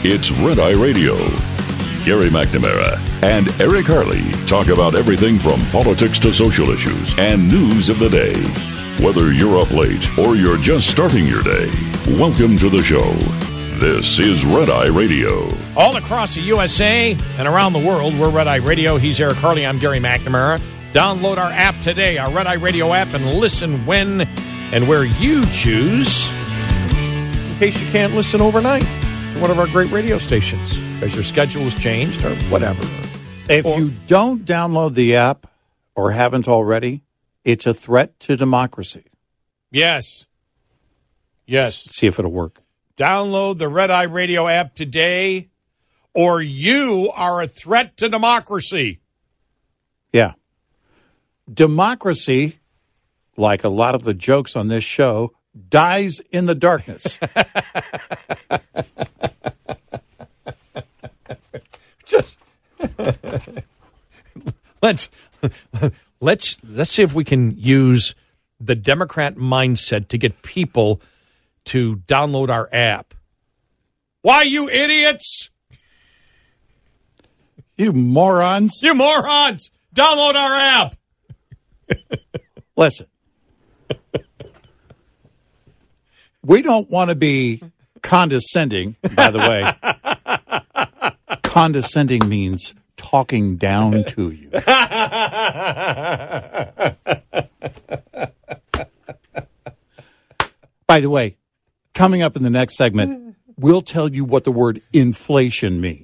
It's Red Eye Radio. Gary McNamara and Eric Harley talk about everything from politics to social issues and news of the day. Whether you're up late or you're just starting your day, welcome to the show. This is Red Eye Radio. All across the USA and around the world, we're Red Eye Radio. He's Eric Harley. I'm Gary McNamara. Download our app today, our Red Eye Radio app, and listen when and where you choose, in case you can't listen overnight to one of our great radio stations because your schedule has changed or whatever. If you don't download the app or haven't already, it's a threat to democracy. Yes. Yes. See if it'll work. Download the Red Eye Radio app today, or you are a threat to democracy. Yeah. Democracy, like a lot of the jokes on this show, dies in the darkness. Just let's see if we can use the Democrat mindset to get people to download our app. Why, you idiots? You morons. You morons! Download our app. Listen. We don't want to be condescending, by the way. Condescending means talking down to you. By the way, coming up in the next segment, we'll tell you what the word inflation means.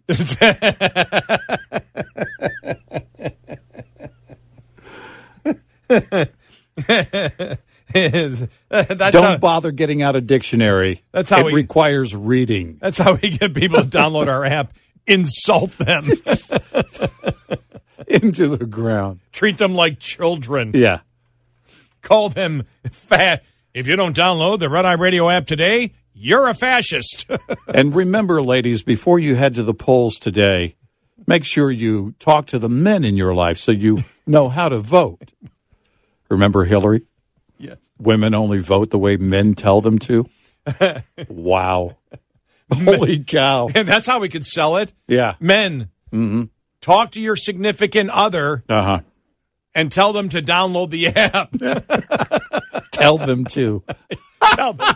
Don't bother getting out a dictionary. That's how it requires reading. That's how we get people to download our app. Insult them. Into the ground. Treat them like children. Yeah. Call them fat. If you don't download the Red Eye Radio app today, you're a fascist. And remember, ladies, before you head to the polls today, make sure you talk to the men in your life so you know how to vote. Remember Hillary? Yes. Women only vote the way men tell them to. Wow. Holy cow. And that's how we could sell it. Yeah. Men, talk to your significant other and tell them to download the app. Tell them to. Tell them.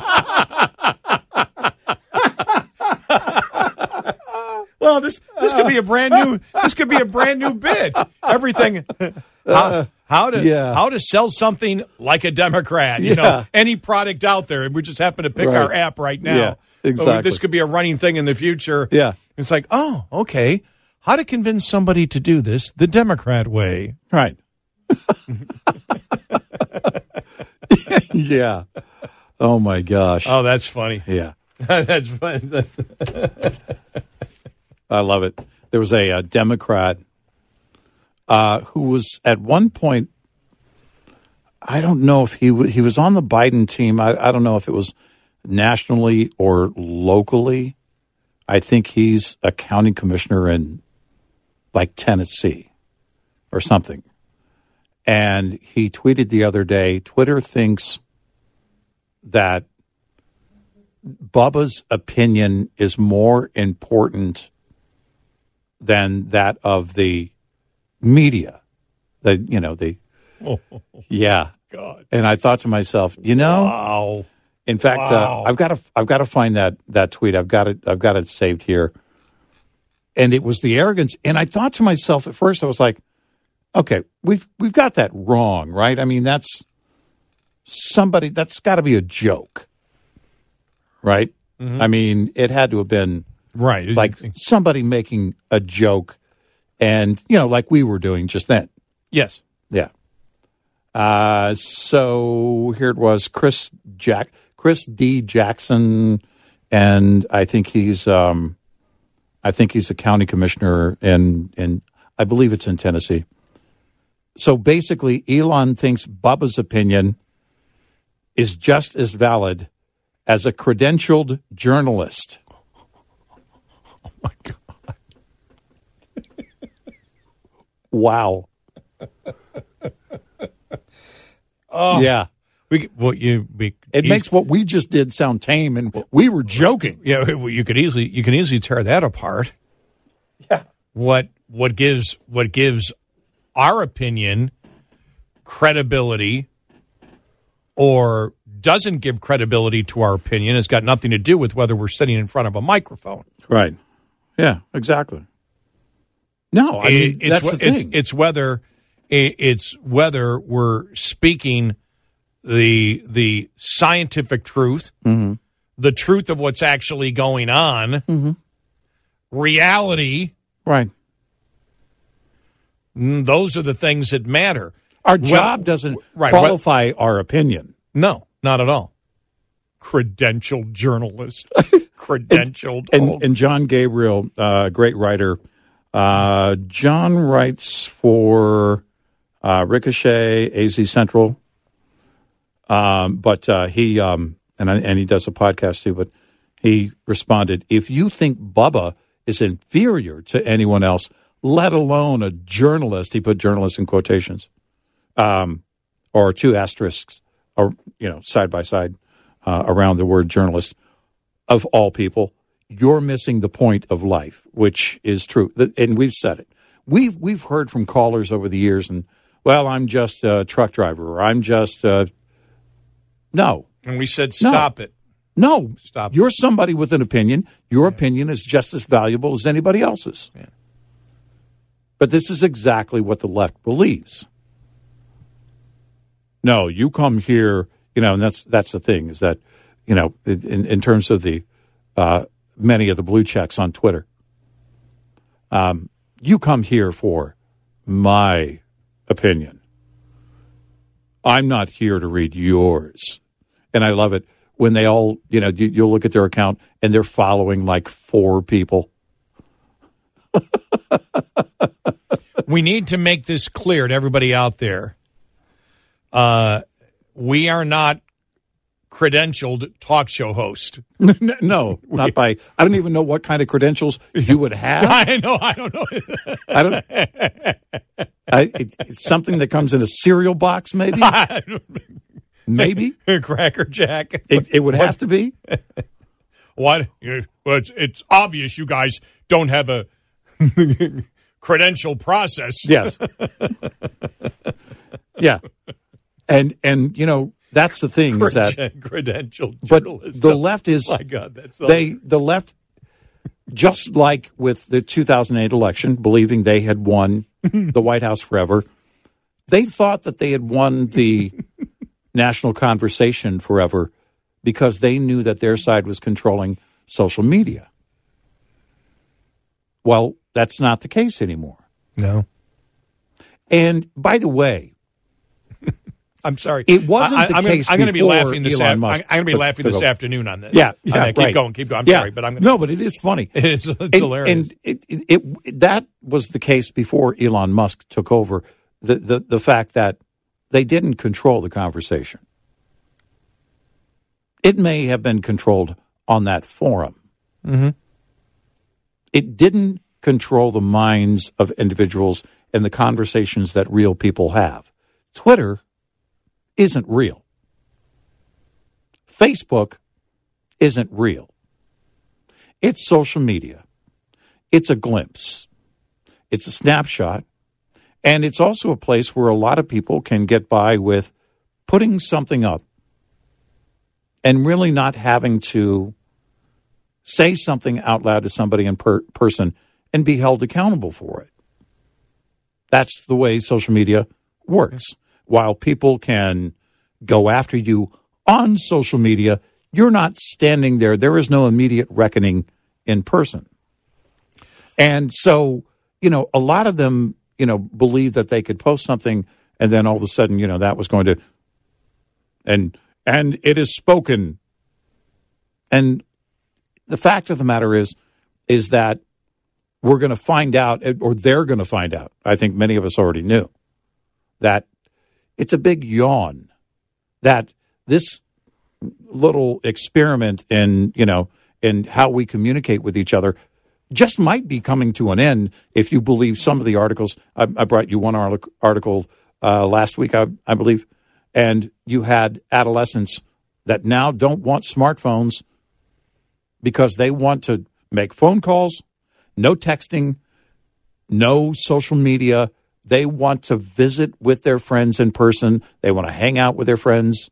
Well, this could be a brand new bit. Everything how to sell something like a Democrat. You know, any product out there, and we just happen to pick our app right now. Yeah, exactly. This could be a running thing in the future. Yeah. It's like, oh, okay. How to convince somebody to do this the Democrat way. Right. Yeah. Oh, my gosh. Oh, that's funny. Yeah. That's funny. I love it. There was a Democrat who was at one point, I don't know if he was on the Biden team. I don't know if it was nationally or locally. I think he's a county commissioner in like Tennessee or something. And he tweeted the other day, Twitter thinks that Bubba's opinion is more important than that of the media. Yeah. God. And I thought to myself, wow. In fact, I've got to find that tweet. I've got it saved here. And it was the arrogance. And I thought to myself at first, I was like, okay, we've got that wrong, right? I mean, that's got to be a joke, right? Mm-hmm. I mean, it had to have been right, like somebody making a joke, and like we were doing just then. Yes, yeah. So here it was, Chris D. Jackson, and I think he's a county commissioner in I believe it's in Tennessee. So basically, Elon thinks Bubba's opinion is just as valid as a credentialed journalist. Oh, my God. Wow. Oh, yeah. It makes what we just did sound tame, and we were joking. Yeah, you can easily tear that apart. Yeah. What gives our opinion credibility or doesn't give credibility to our opinion has got nothing to do with whether we're sitting in front of a microphone. Right. Yeah, exactly. No, I mean, that's the thing. It's whether we're speaking the scientific truth, the truth of what's actually going on, reality. Right. Those are the things that matter. Our job doesn't qualify our opinion. No, not at all. Credentialed journalist. Credentialed. And John Gabriel, great writer. John writes for Ricochet, AZ Central. But he and he does a podcast too, but he responded, if you think Bubba is inferior to anyone else, let alone a journalist, he put journalist in quotations, or two asterisks, or, side by side around the word journalist, of all people, you're missing the point of life, which is true. And we've said it. We've heard from callers over the years, and, well, I'm just a truck driver, or I'm just no. And we said, stop it. No. Stop. You're somebody with an opinion. Your opinion is just as valuable as anybody else's. Yeah. But this is exactly what the left believes. No, you come here, and that's the thing, is that, in terms of the many of the blue checks on Twitter, you come here for my opinion. I'm not here to read yours. And I love it when they all, you'll look at their account and they're following like 4 people. We need to make this clear to everybody out there. We are not credentialed talk show host. No, not by. I don't even know what kind of credentials you would have. I don't know. It's something that comes in a cereal box, maybe. Maybe Cracker Jack. It would have to be. What? Well, it's obvious you guys don't have a credential process. Yes. Yeah. And that's the thing, is that credentialed But journalism. the left is my God, that's the left, just like with the 2008 election, believing they had won the White House forever, they thought that they had won the national conversation forever because they knew that their side was controlling social media. Well, that's not the case anymore. No. And by the way, I'm sorry. It wasn't the case. I'm going to be laughing this. Elon Musk. I'm going to be laughing this afternoon on this. Yeah, keep going. I'm sorry, but I'm going to. No, but it is funny. It's hilarious. And that was the case before Elon Musk took over. The fact that they didn't control the conversation. It may have been controlled on that forum. Mm-hmm. It didn't control the minds of individuals and the conversations that real people have. Twitter isn't real. Facebook isn't real. It's social media. It's a glimpse. It's a snapshot. And it's also a place where a lot of people can get by with putting something up and really not having to say something out loud to somebody in person and be held accountable for it. That's the way social media works. While people can go after you on social media, you're not standing there. There is no immediate reckoning in person. And so, a lot of them, believe that they could post something and then all of a sudden, that was going to, and it is spoken. And the fact of the matter is that we're going to find out, or they're going to find out. I think many of us already knew that it's a big yawn that this little experiment in how we communicate with each other just might be coming to an end if you believe some of the articles. I brought you one article last week, I believe, And you had adolescents that now don't want smartphones because they want to make phone calls, no texting, no social media. They want to visit with their friends in person. They want to hang out with their friends.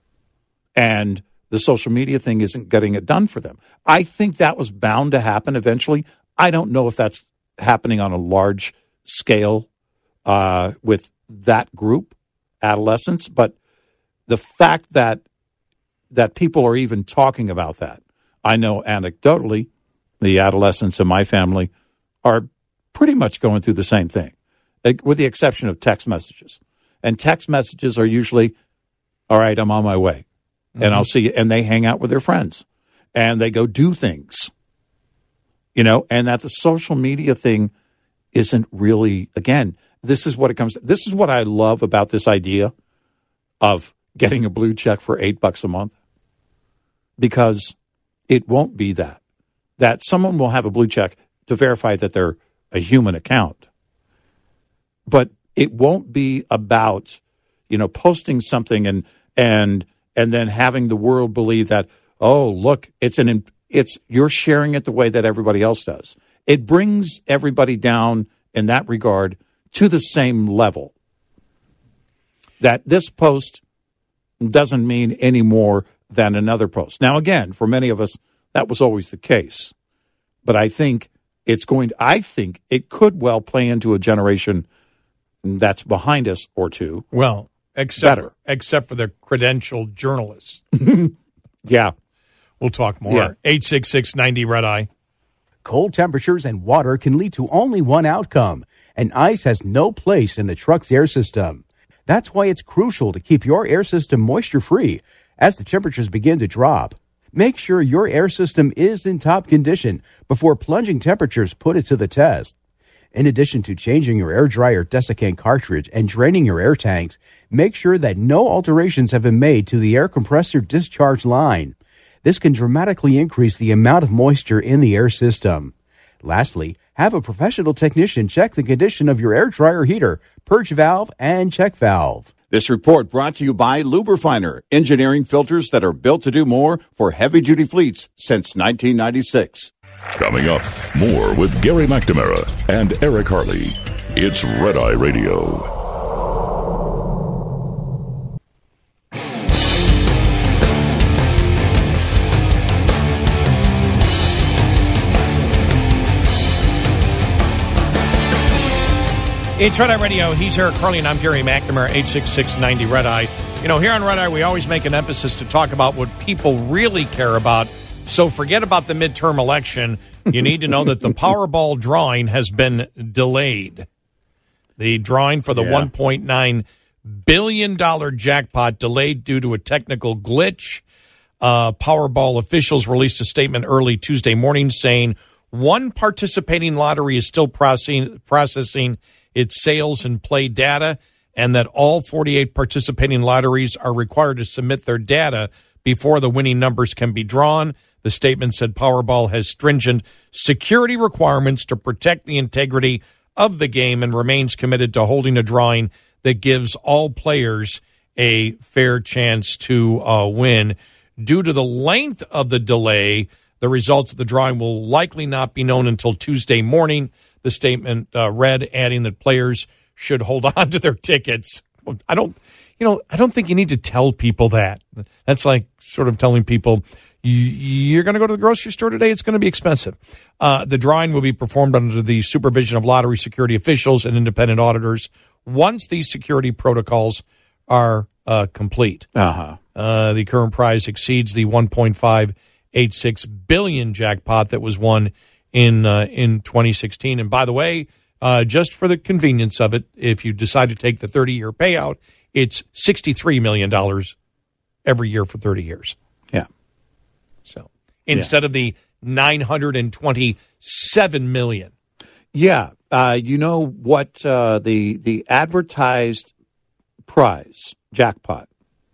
And the social media thing isn't getting it done for them. I think that was bound to happen eventually. I don't know if that's happening on a large scale with that group, adolescents, but the fact that people are even talking about that, I know anecdotally, the adolescents in my family are pretty much going through the same thing, with the exception of text messages. And text messages are usually, all right, I'm on my way, and I'll see you. And they hang out with their friends, and they go do things, and that the social media thing isn't really, again, this is what I love about this idea of getting a blue check for $8 a month, because it won't be that someone will have a blue check to verify that they're a human account, but it won't be about, posting something and then having the world believe that, oh, look, you're sharing it the way that everybody else does. It brings everybody down in that regard to the same level. That this post doesn't mean any more than another post. Now, again, for many of us, that was always the case. But I think it could well play into a generation that's behind us or two. Well, except for the credentialed journalists. Yeah. We'll talk more. Yeah. 866-90-RED-EYE. Cold temperatures and water can lead to only one outcome, and ice has no place in the truck's air system. That's why it's crucial to keep your air system moisture-free as the temperatures begin to drop. Make sure your air system is in top condition before plunging temperatures put it to the test. In addition to changing your air dryer desiccant cartridge and draining your air tanks, make sure that no alterations have been made to the air compressor discharge line. This can dramatically increase the amount of moisture in the air system. Lastly, have a professional technician check the condition of your air dryer heater, purge valve, and check valve. This report brought to you by Lubrifiner, engineering filters that are built to do more for heavy-duty fleets since 1996. Coming up, more with Gary McNamara and Eric Harley. It's Red Eye Radio. It's Red Eye Radio. He's Eric Harley, and I'm Gary McNamara, 866-90-RED-EYE. Here on Red Eye, we always make an emphasis to talk about what people really care about. So forget about the midterm election. You need to know that the Powerball drawing has been delayed. The drawing for the $1.9 billion jackpot delayed due to a technical glitch. Powerball officials released a statement early Tuesday morning saying one participating lottery is still processing its sales and play data, and that all 48 participating lotteries are required to submit their data before the winning numbers can be drawn. The statement said Powerball has stringent security requirements to protect the integrity of the game and remains committed to holding a drawing that gives all players a fair chance to win. Due to the length of the delay, the results of the drawing will likely not be known until Tuesday morning. The statement read, adding that players should hold on to their tickets. I don't think you need to tell people that. That's like sort of telling people, you're going to go to the grocery store today, it's going to be expensive. The drawing will be performed under the supervision of lottery security officials and independent auditors once these security protocols are complete. The current prize exceeds the $1.586 billion jackpot that was won in 2016. And by the way, just for the convenience of it, if you decide to take the 30-year payout, it's $63 million every year for 30 years. Yeah. So instead of the $927 million. Yeah. You know what? The advertised prize, jackpot,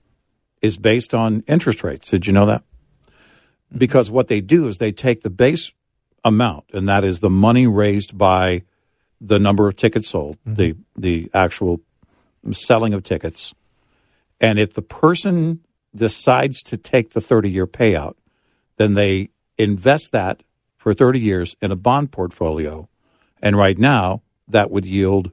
is based on interest rates. Did you know that? Because what they do is they take the base amount, and that is the money raised by the number of tickets sold, the actual selling of tickets, And if the person decides to take the 30-year payout, then they invest that for 30 years in a bond portfolio. And right now, that would yield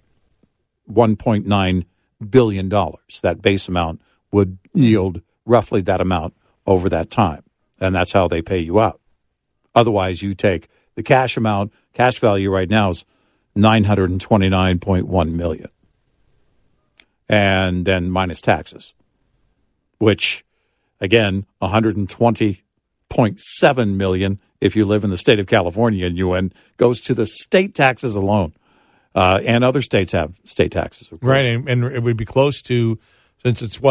$1.9 billion. That base amount would yield roughly that amount over that time. And that's how they pay you out. Otherwise, you take the cash amount. Cash value right now is $929.1 million. And then minus taxes, which, again, $120.7 million if you live in the state of California and UN goes to the state taxes alone. And other states have state taxes, of course. Right, and it would be close to, since it's,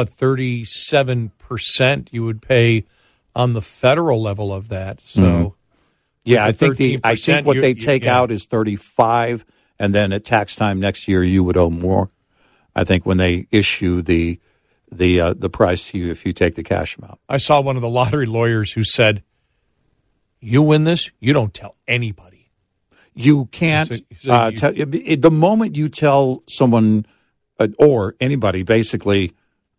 37% you would pay on the federal level of that. So, yeah, I think what they take out is 35, and then at tax time next year you would owe more. I think when they issue the price to you if you take the cash amount. I saw one of the lottery lawyers who said, "You win this, you don't tell anybody." You can't tell. The moment you tell someone or anybody, basically,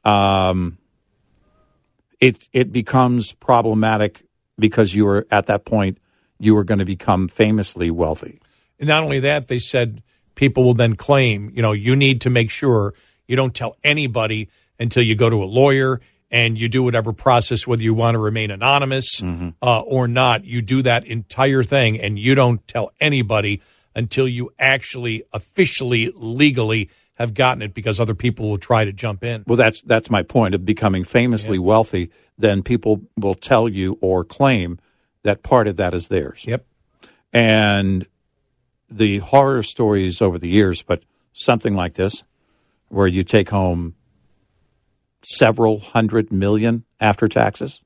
it becomes problematic because you are at that point you are going to become famously wealthy. And not only that, they said people will then claim, you need to make sure you don't tell anybody until you go to a lawyer and you do whatever process, whether you want to remain anonymous or not. You do that entire thing, and you don't tell anybody until you actually officially, legally have gotten it, because other people will try to jump in. Well, that's my point of becoming famously wealthy. Then people will tell you or claim that part of that is theirs. Yep. And the horror stories over the years, but something like this, where you take home several $100 million after taxes,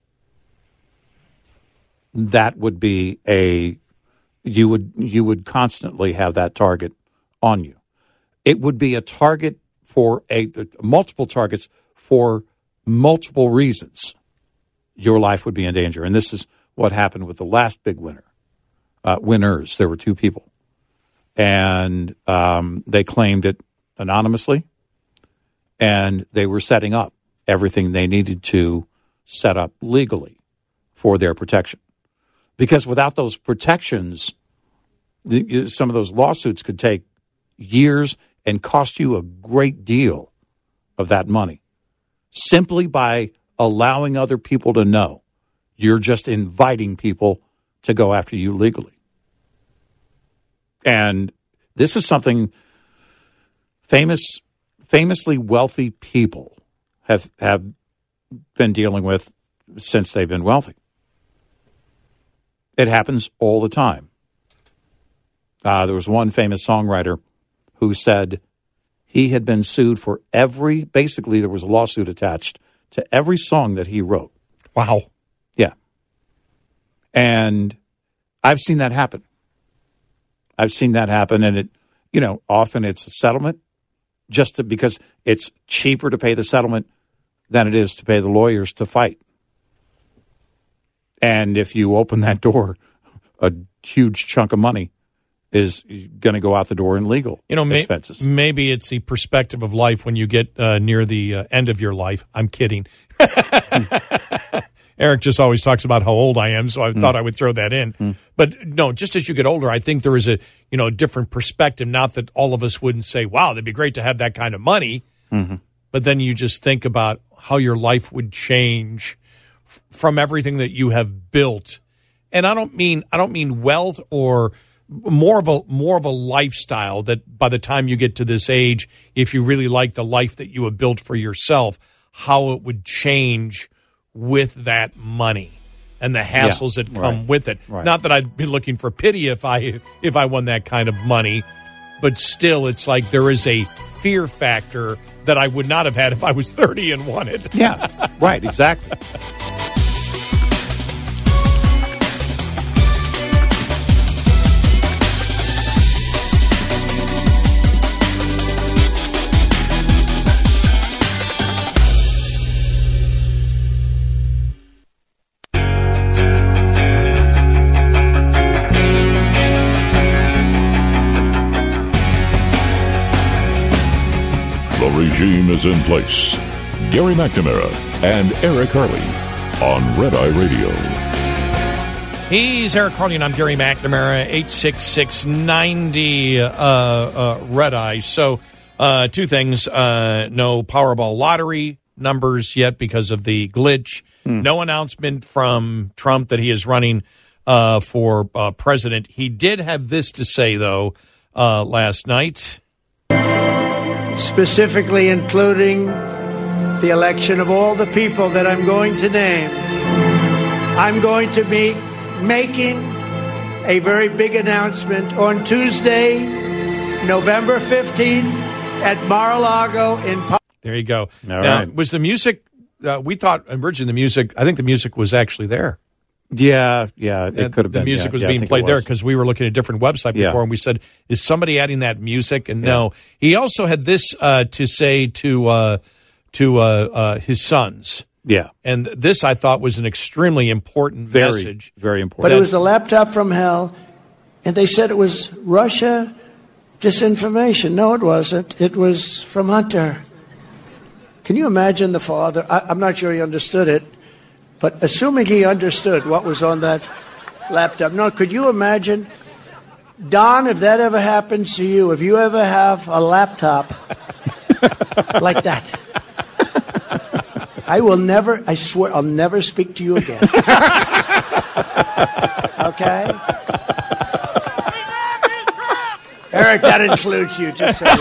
that would be you would constantly have that target on you. It would be a target for multiple targets for multiple reasons. Your life would be in danger. And this is what happened with the last big winners. There were two people. And they claimed it anonymously, and they were setting up everything they needed to set up legally for their protection. Because without those protections, some of those lawsuits could take years and cost you a great deal of that money. Simply by allowing other people to know, you're just inviting people to go after you legally. And this is something famously wealthy people have been dealing with since they've been wealthy. It happens all the time. There was one famous songwriter who said he had been sued for basically there was a lawsuit attached to every song that he wrote. Wow. Yeah. And I've seen that happen. And it, often it's a settlement because it's cheaper to pay the settlement than it is to pay the lawyers to fight. And if you open that door, a huge chunk of money is going to go out the door in legal expenses. Maybe it's the perspective of life when you get near the end of your life. I'm kidding. Eric just always talks about how old I am, so I thought I would throw that in. But no, just as you get older, I think there is a different perspective. Not that all of us wouldn't say, wow, that'd be great to have that kind of money. But then you just think about how your life would change from everything that you have built. And I don't mean wealth or more of a lifestyle that by the time you get to this age, if you really like the life that you have built for yourself, how it would change with that money and the hassles that come with it. Right. Not that I'd be looking for pity if I won that kind of money, but still it's like there is a fear factor that I would not have had if I was 30 and won it. Yeah, right, exactly. The regime is in place. Gary McNamara and Eric Harley on Red Eye Radio. He's Eric Harley, and I'm Gary McNamara, 866-90 Red Eye. So, two things. No Powerball lottery numbers yet because of the glitch. No announcement from Trump that he is running for president. He did have this to say, though, last night. Specifically including the election of all the people that I'm going to name. I'm going to be making a very big announcement on Tuesday, November 15th at Mar-a-Lago in... There you go. All now, right. was the music... we thought originally the music... I think the music was actually there. Yeah, it could have been. The music yeah, was yeah, being I think played it there was. because we were looking at a different website before, and we said, is somebody adding that music? And no. He also had this to say to his sons. Yeah. And this, I thought, was an extremely important message. Very important. But it was the laptop from hell, and they said it was Russia disinformation. No, it wasn't. It was from Hunter. Can you imagine the father? I'm not sure he understood it, but assuming he understood what was on that laptop. No, could you imagine, Don, if that ever happens to you, if you ever have a laptop like that, I swear, I'll never speak to you again. Okay? Eric, that includes you, just so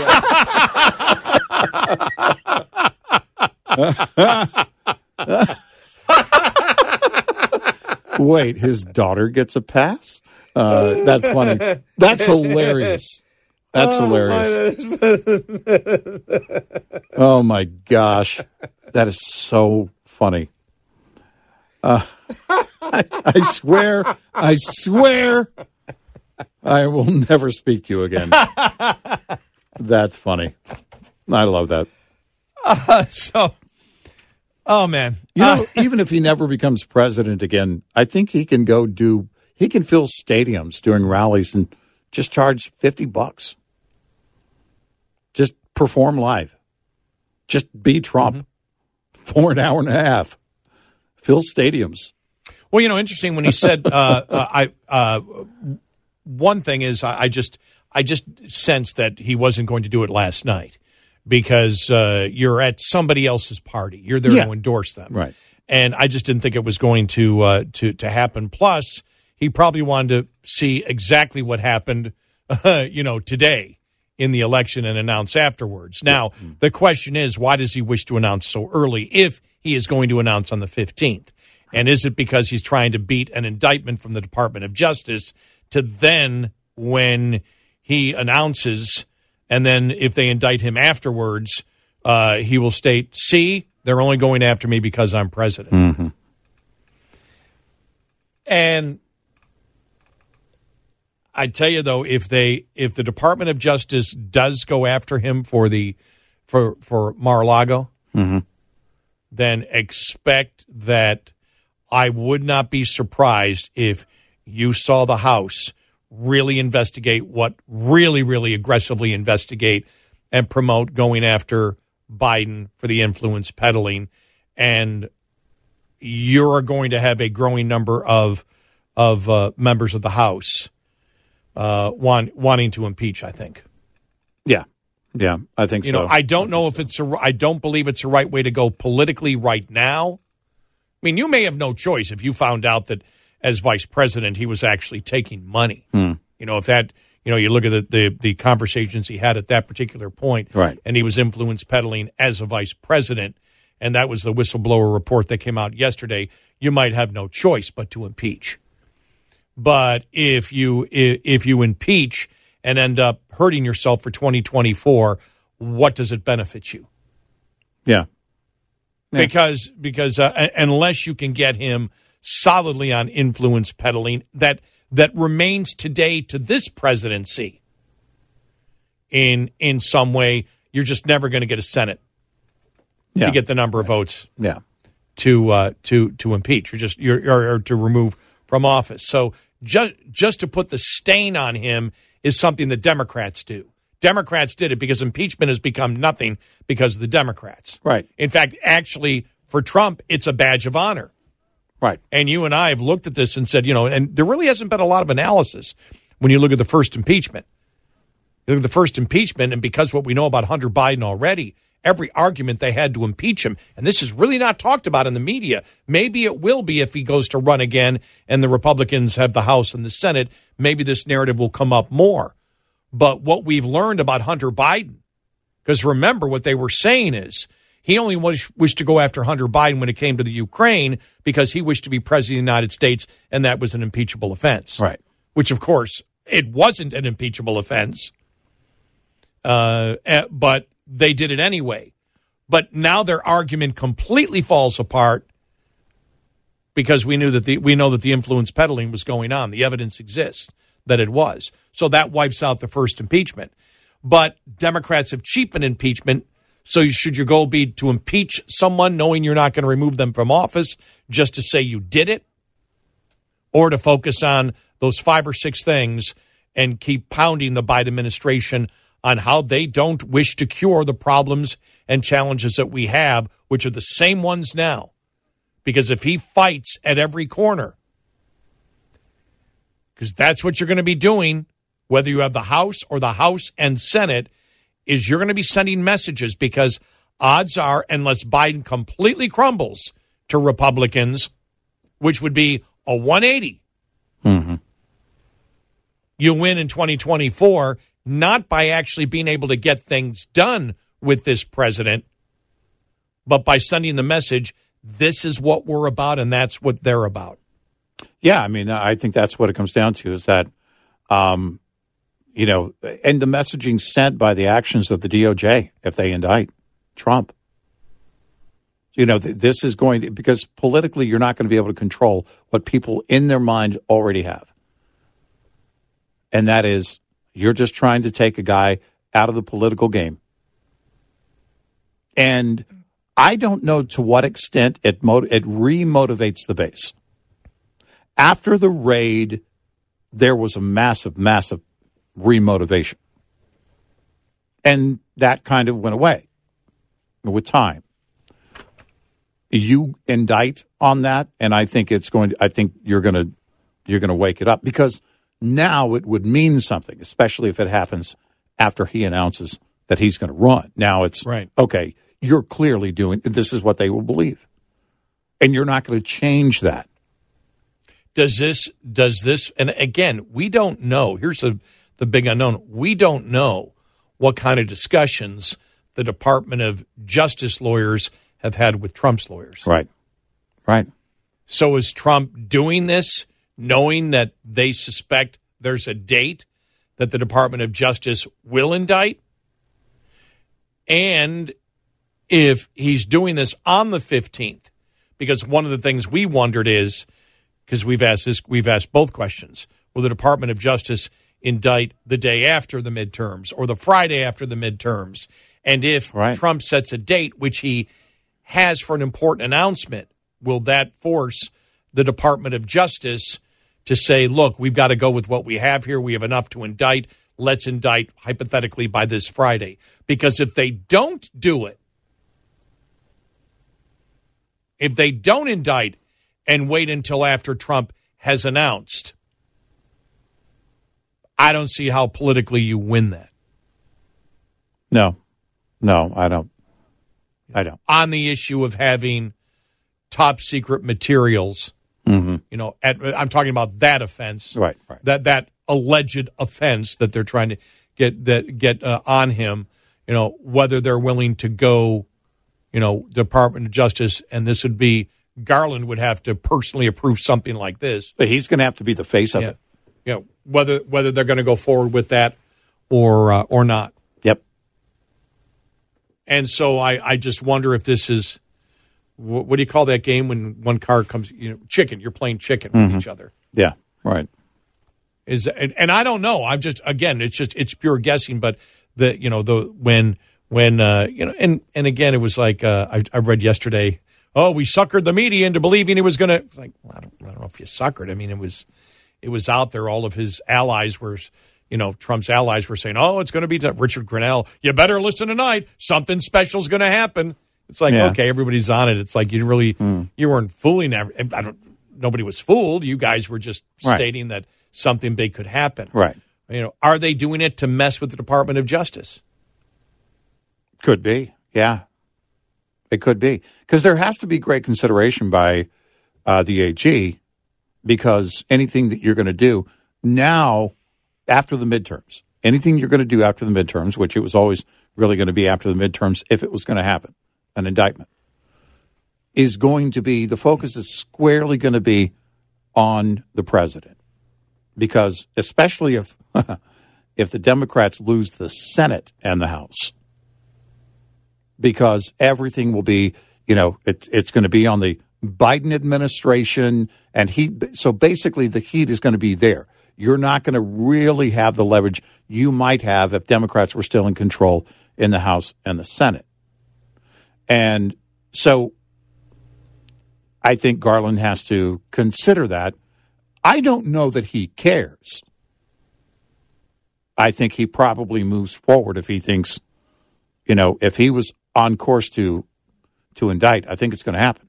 you know. Wait, his daughter gets a pass? That's funny. That's hilarious. That's hilarious. Oh, my gosh. That is so funny. I swear, I will never speak to you again. That's funny. I love that. Oh, man. You know, even if he never becomes president again, I think he can he can fill stadiums during rallies and just charge $50. Just perform live. Just be Trump for an hour and a half. Fill stadiums. Well, you know, interesting when he said, one thing is I just sensed that he wasn't going to do it last night because you're at somebody else's party. You're there to endorse them. Right. And I just didn't think it was going to happen. Plus, he probably wanted to see exactly what happened, today in the election and announce afterwards. Now, the question is, why does he wish to announce so early if he is going to announce on the 15th? And is it because he's trying to beat an indictment from the Department of Justice to then, when he announces, and then if they indict him afterwards, he will state, see, they're only going after me because I'm president. Mm-hmm. And I tell you, though, if the Department of Justice does go after him for Mar-a-Lago, then expect that I would not be surprised if you saw the House really investigate really aggressively investigate and promote going after Biden for the influence peddling. And you're going to have a growing number of members of the House wanting to impeach, I think. Yeah, I think so. I don't know if I don't believe it's the right way to go politically right now. I mean, you may have no choice if you found out that as vice president he was actually taking money. If that, you look at the conversations he had at that particular point, right, and he was influence peddling as a vice president, and that was the whistleblower report that came out yesterday, you might have no choice but to impeach. But if you impeach and end up hurting yourself for 2024, what does it benefit you? Yeah. Because unless you can get him solidly on influence peddling, that remains today to this presidency in some way, you're just never going to get a Senate to get the number of votes to impeach or to remove from office. So just to put the stain on him is something the Democrats do Democrats did it because impeachment has become nothing because of the Democrats. Right. In fact, actually, for Trump, it's a badge of honor. Right. And you and I have looked at this and said, and there really hasn't been a lot of analysis when you look at the first impeachment. You look at the first impeachment, and because what we know about Hunter Biden already, every argument they had to impeach him, and this is really not talked about in the media. Maybe it will be if he goes to run again and the Republicans have the House and the Senate. Maybe this narrative will come up more. But what we've learned about Hunter Biden, because remember what they were saying is he only wished to go after Hunter Biden when it came to the Ukraine because he wished to be president of the United States, and that was an impeachable offense. Right. Which, of course, it wasn't an impeachable offense, but they did it anyway. But now their argument completely falls apart because we know that the influence peddling was going on. The evidence exists that it was. So that wipes out the first impeachment. But Democrats have cheapened impeachment. So should your goal be to impeach someone knowing you're not going to remove them from office just to say you did it? Or to focus on those 5 or 6 things and keep pounding the Biden administration on how they don't wish to cure the problems and challenges that we have, which are the same ones now. Because if he fights at every corner, because that's what you're going to be doing, whether you have the House or the House and Senate, is you're going to be sending messages because odds are, unless Biden completely crumbles to Republicans, which would be a 180, you win in 2024, not by actually being able to get things done with this president, but by sending the message, this is what we're about and that's what they're about. Yeah, I mean, I think that's what it comes down to is that, and the messaging sent by the actions of the DOJ if they indict Trump. This is going to, because politically you're not going to be able to control what people in their mind already have. And that is, you're just trying to take a guy out of the political game. And I don't know to what extent it remotivates the base. After the raid, there was a massive, massive remotivation. And that kind of went away with time. You indict on that, and I think you're going to wake it up because now it would mean something, especially if it happens after he announces that he's going to run. Now it's right. Okay, you're clearly doing this is what they will believe. And you're not going to change that. Does this, and again, we don't know. Here's the big unknown. We don't know what kind of discussions the Department of Justice lawyers have had with Trump's lawyers. Right. Right. So is Trump doing this knowing that they suspect there's a date that the Department of Justice will indict? And if he's doing this on the 15th, because one of the things we wondered is, because we've asked both questions, will the Department of Justice indict the day after the midterms or the Friday after the midterms? And if Trump sets a date, which he has for an important announcement, will that force the Department of Justice to say, look, we've got to go with what we have here. We have enough to indict. Let's indict hypothetically by this Friday. Because if they don't do it, if they don't indict and wait until after Trump has announced, I don't see how politically you win that. No, I don't. On the issue of having top secret materials, I'm talking about that offense, right. That alleged offense that they're trying to get on him. Whether they're willing to go, Department of Justice, and this would be Garland would have to personally approve something like this. But he's going to have to be the face of it. Whether they're going to go forward with that or not. Yep. And so I just wonder if this is, what do you call that game when one car comes, chicken, you're playing chicken with each other. Yeah, right. And I don't know. I'm just, again, it's pure guessing, but when and again, it was like, I read yesterday, we suckered the media into believing he was going to, like, well, I don't know if you suckered. I mean, it was out there. All of his allies were, Trump's allies were saying, oh, it's going to be Richard Grenell. You better listen tonight. Something special is going to happen. It's like, okay, everybody's on it. It's like you weren't fooling. Nobody was fooled. You guys were just stating that something big could happen. Right. Are they doing it to mess with the Department of Justice? Could be. Yeah. It could be. Because there has to be great consideration by the AG, because anything that you're going to do now after the midterms, which it was always really going to be after the midterms if it was going to happen, an indictment, is going to be, the focus is squarely going to be on the president. Because especially if the Democrats lose the Senate and the House, because everything will be, it's going to be on the Biden administration, and so basically the heat is going to be there. You're not going to really have the leverage you might have if Democrats were still in control in the House and the Senate. And so I think Garland has to consider that. I don't know that he cares. I think he probably moves forward if he thinks, if he was on course to indict, I think it's going to happen.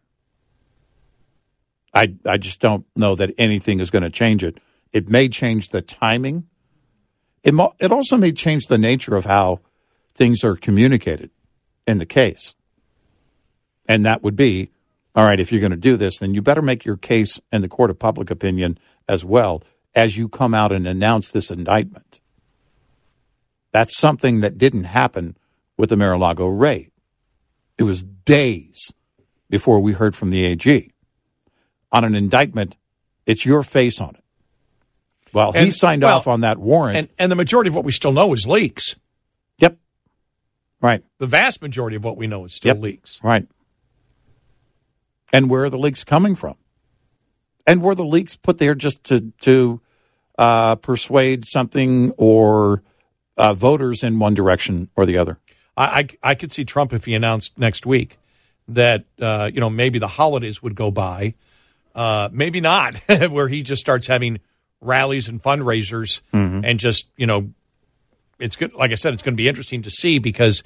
I just don't know that anything is going to change it. It may change the timing. It also may change the nature of how things are communicated in the case. And that would be, all right, if you're going to do this, then you better make your case in the court of public opinion as well as you come out and announce this indictment. That's something that didn't happen with the Mar-a-Lago raid. It was days before we heard from the AG. On an indictment, it's your face on it. Well, he signed off on that warrant. And the majority of what we still know is leaks. Yep. Right. The vast majority of what we know is still leaks. Right. And where are the leaks coming from? And were the leaks put there just to persuade something or voters in one direction or the other? I could see Trump if he announced next week that, maybe the holidays would go by. Maybe not, where he just starts having rallies and fundraisers and just, it's good. Like I said, it's going to be interesting to see because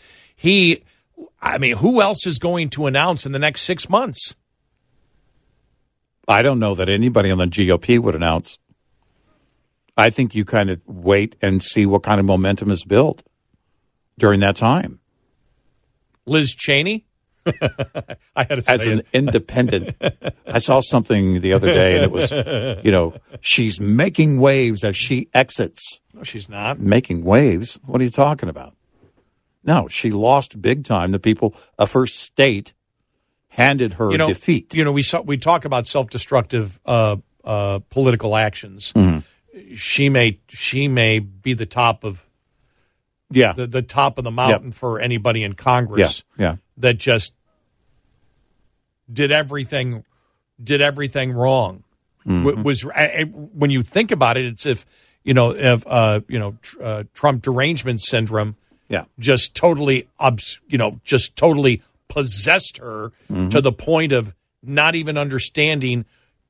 who else is going to announce in the next 6 months? I don't know that anybody on the GOP would announce. I think you kind of wait and see what kind of momentum is built during that time. Liz Cheney? I had to say as an independent. I saw something the other day, and it was, she's making waves as she exits. No, she's not. Making waves? What are you talking about? No, she lost big time. The people of her state handed her defeat. We talk about self-destructive political actions. Mm-hmm. She may be the top of the top of the mountain for anybody in Congress that just did everything wrong. Mm-hmm. Was when you think about it, it's if Trump derangement syndrome just totally possessed her to the point of not even understanding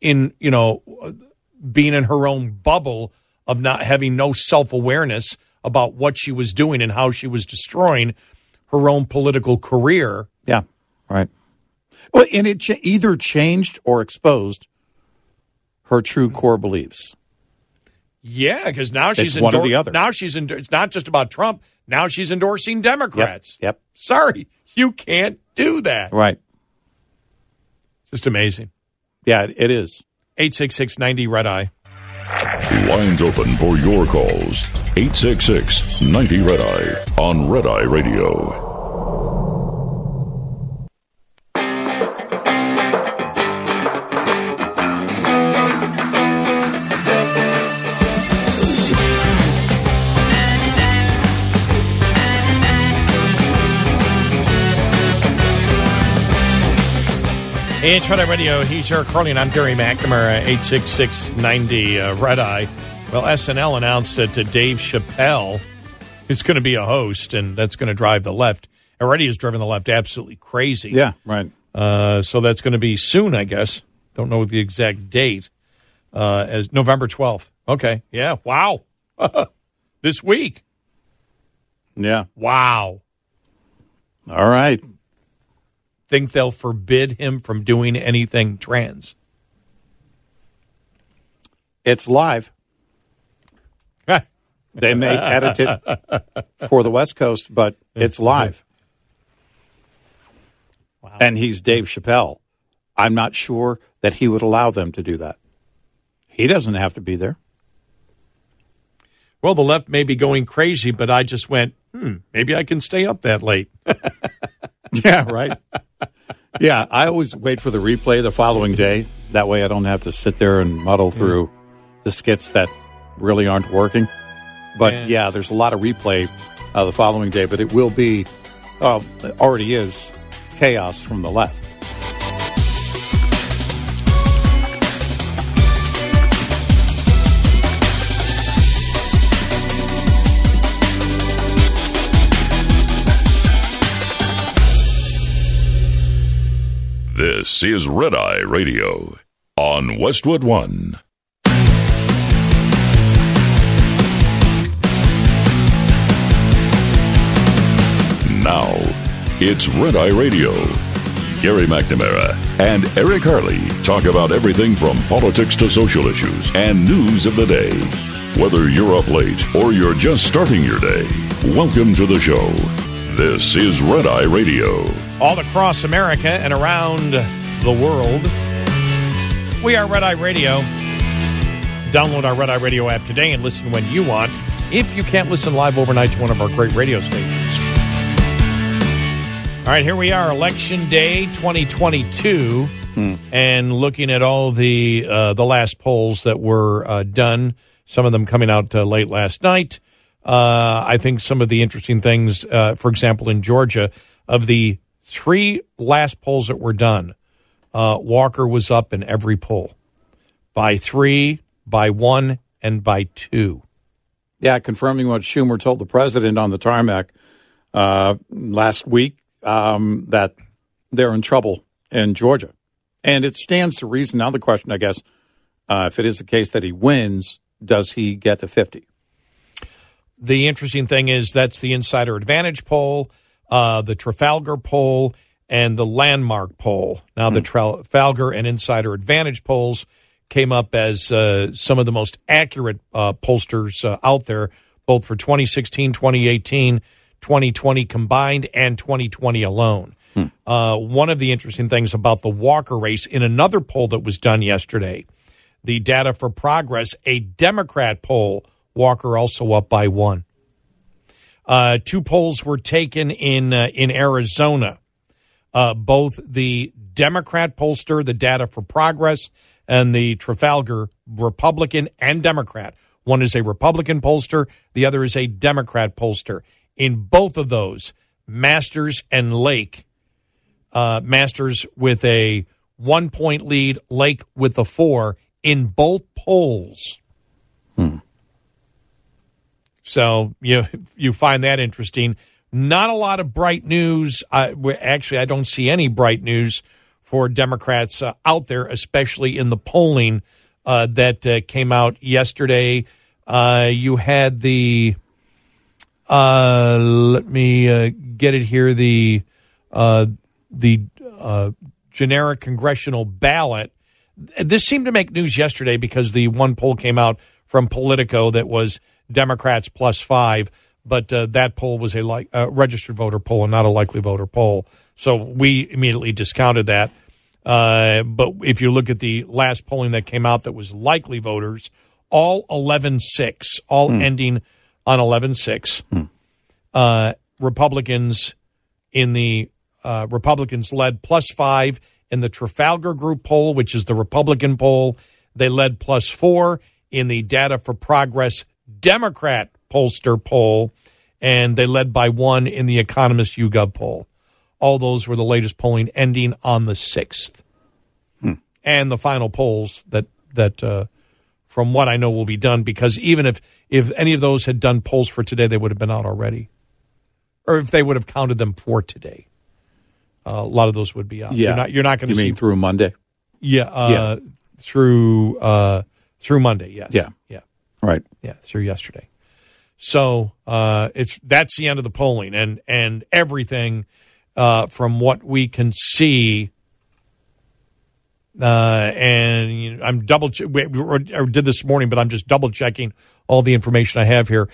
being in her own bubble of not having no self-awareness about what she was doing and how she was destroying her own political career. Yeah, right. Well, and it either changed or exposed her true core beliefs. Yeah, because now she's one or the other. Now it's not just about Trump. Now she's endorsing Democrats. Yep. Sorry, you can't do that. Right. Just amazing. Yeah, it is. 866-90-RED-EYE. Lines open for your calls. 866-90-RED-EYE on Red Eye Radio. It's Red Eye Radio. He's Eric Carly, and I'm Gary McNamara, 866-90-RED-EYE. Well, SNL announced that Dave Chappelle is going to be a host, and that's going to drive the left. Already has driven the left absolutely crazy. Yeah, right. So that's going to be soon, I guess. Don't know the exact date. As November 12th. Okay. Yeah. Wow. this week. Yeah. Wow. All right. Think they'll forbid him from doing anything trans? It's live. They may edit it for the West Coast, but it's live. Wow. And he's Dave Chappelle. I'm not sure that he would allow them to do that. He doesn't have to be there. Well, the left may be going crazy, but I just went, maybe I can stay up that late. Yeah, right. Yeah, I always wait for the replay the following day. That way I don't have to sit there and muddle through the skits that really aren't working. But, yeah, there's a lot of replay the following day, but it will be, it already is, chaos from the left. This is Red Eye Radio on Westwood One. Now, it's Red Eye Radio. Gary McNamara and Eric Harley talk about everything from politics to social issues and news of the day. Whether you're up late or you're just starting your day, welcome to the show. This is Red Eye Radio. All across America and around the world, we are Red Eye Radio. Download our Red Eye Radio app today and listen when you want, if you can't listen live overnight to one of our great radio stations. All right, here we are, Election Day 2022, and looking at all the last polls that were done, some of them coming out late last night. I think some of the interesting things, for example, in Georgia, of the 3 last polls that were done, Walker was up in every poll by 3, by 1, and by 2. Yeah, confirming what Schumer told the president on the tarmac last week, that they're in trouble in Georgia. And it stands to reason. Now the question, I guess, if it is the case that he wins, does he get to 50? The interesting thing is that's the Insider Advantage poll, the Trafalgar poll, and the Landmark poll. Now, the Trafalgar and Insider Advantage polls came up as some of the most accurate pollsters out there, both for 2016, 2018, 2020 combined, and 2020 alone. One of the interesting things about the Walker race, in another poll that was done yesterday, the Data for Progress, a Democrat poll, Walker also up by 1. 2 polls were taken in Arizona. Both the Democrat pollster, the Data for Progress, and the Trafalgar, Republican and Democrat. One is a Republican pollster. The other is a Democrat pollster. In both of those, Masters and Lake, Masters with a 1-point lead, Lake with a 4 in both polls. So you find that interesting. Not a lot of bright news. Actually, I don't see any bright news for Democrats out there, especially in the polling that came out yesterday. You had the let me get it here. The generic congressional ballot. This seemed to make news yesterday because the one poll came out from Politico that was Democrats +5, but that poll was a registered voter poll and not a likely voter poll. So we immediately discounted that. But if you look at the last polling that came out that was likely voters, all 11-6, all ending on 11-6. Republicans in the Republicans led +5 in the Trafalgar Group poll, which is the Republican poll. They led +4 in the Data for Progress Democrat pollster poll, and they led by 1 in the Economist YouGov poll. All those were the latest polling ending on the 6th. And the final polls that from what I know, will be done, because even if any of those had done polls for today, they would have been out already. Or if they would have counted them for today. A lot of those would be out. Yeah. You're not going to see. You mean through Monday? Yeah. Through Monday, yes. Yeah. Yeah. Right. Yeah, through yesterday. So that's the end of the polling, and everything from what we can see. And I'm I did this morning, but I'm just double checking all the information I have here.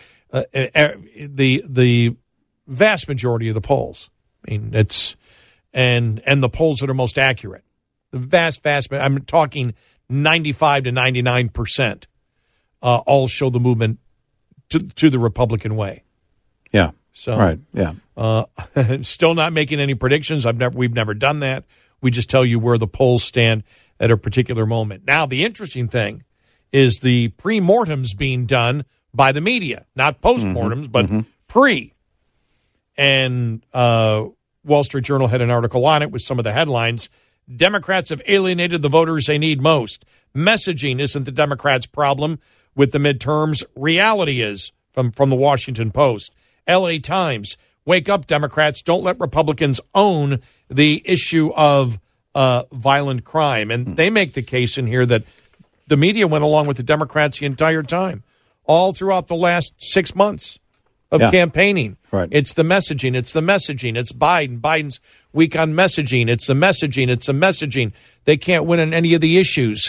The vast majority of the polls. I mean, it's and the polls that are most accurate. The vast. I'm talking 95 to 99%. All show the movement to the Republican way. Yeah. So right. Yeah. Still not making any predictions. We've never done that. We just tell you where the polls stand at a particular moment. Now, the interesting thing is the pre-mortems being done by the media, not post-mortems, but pre. And Wall Street Journal had an article on it with some of the headlines. Democrats have alienated the voters they need most. Messaging isn't the Democrats' problem with the midterms. Reality is, from the Washington Post. L.A. Times, wake up, Democrats. Don't let Republicans own the issue of violent crime. And they make the case in here that the media went along with the Democrats the entire time, all throughout the last 6 months of campaigning. Right. It's the messaging. It's Biden. Biden's weak on messaging. It's the messaging. They can't win on any of the issues.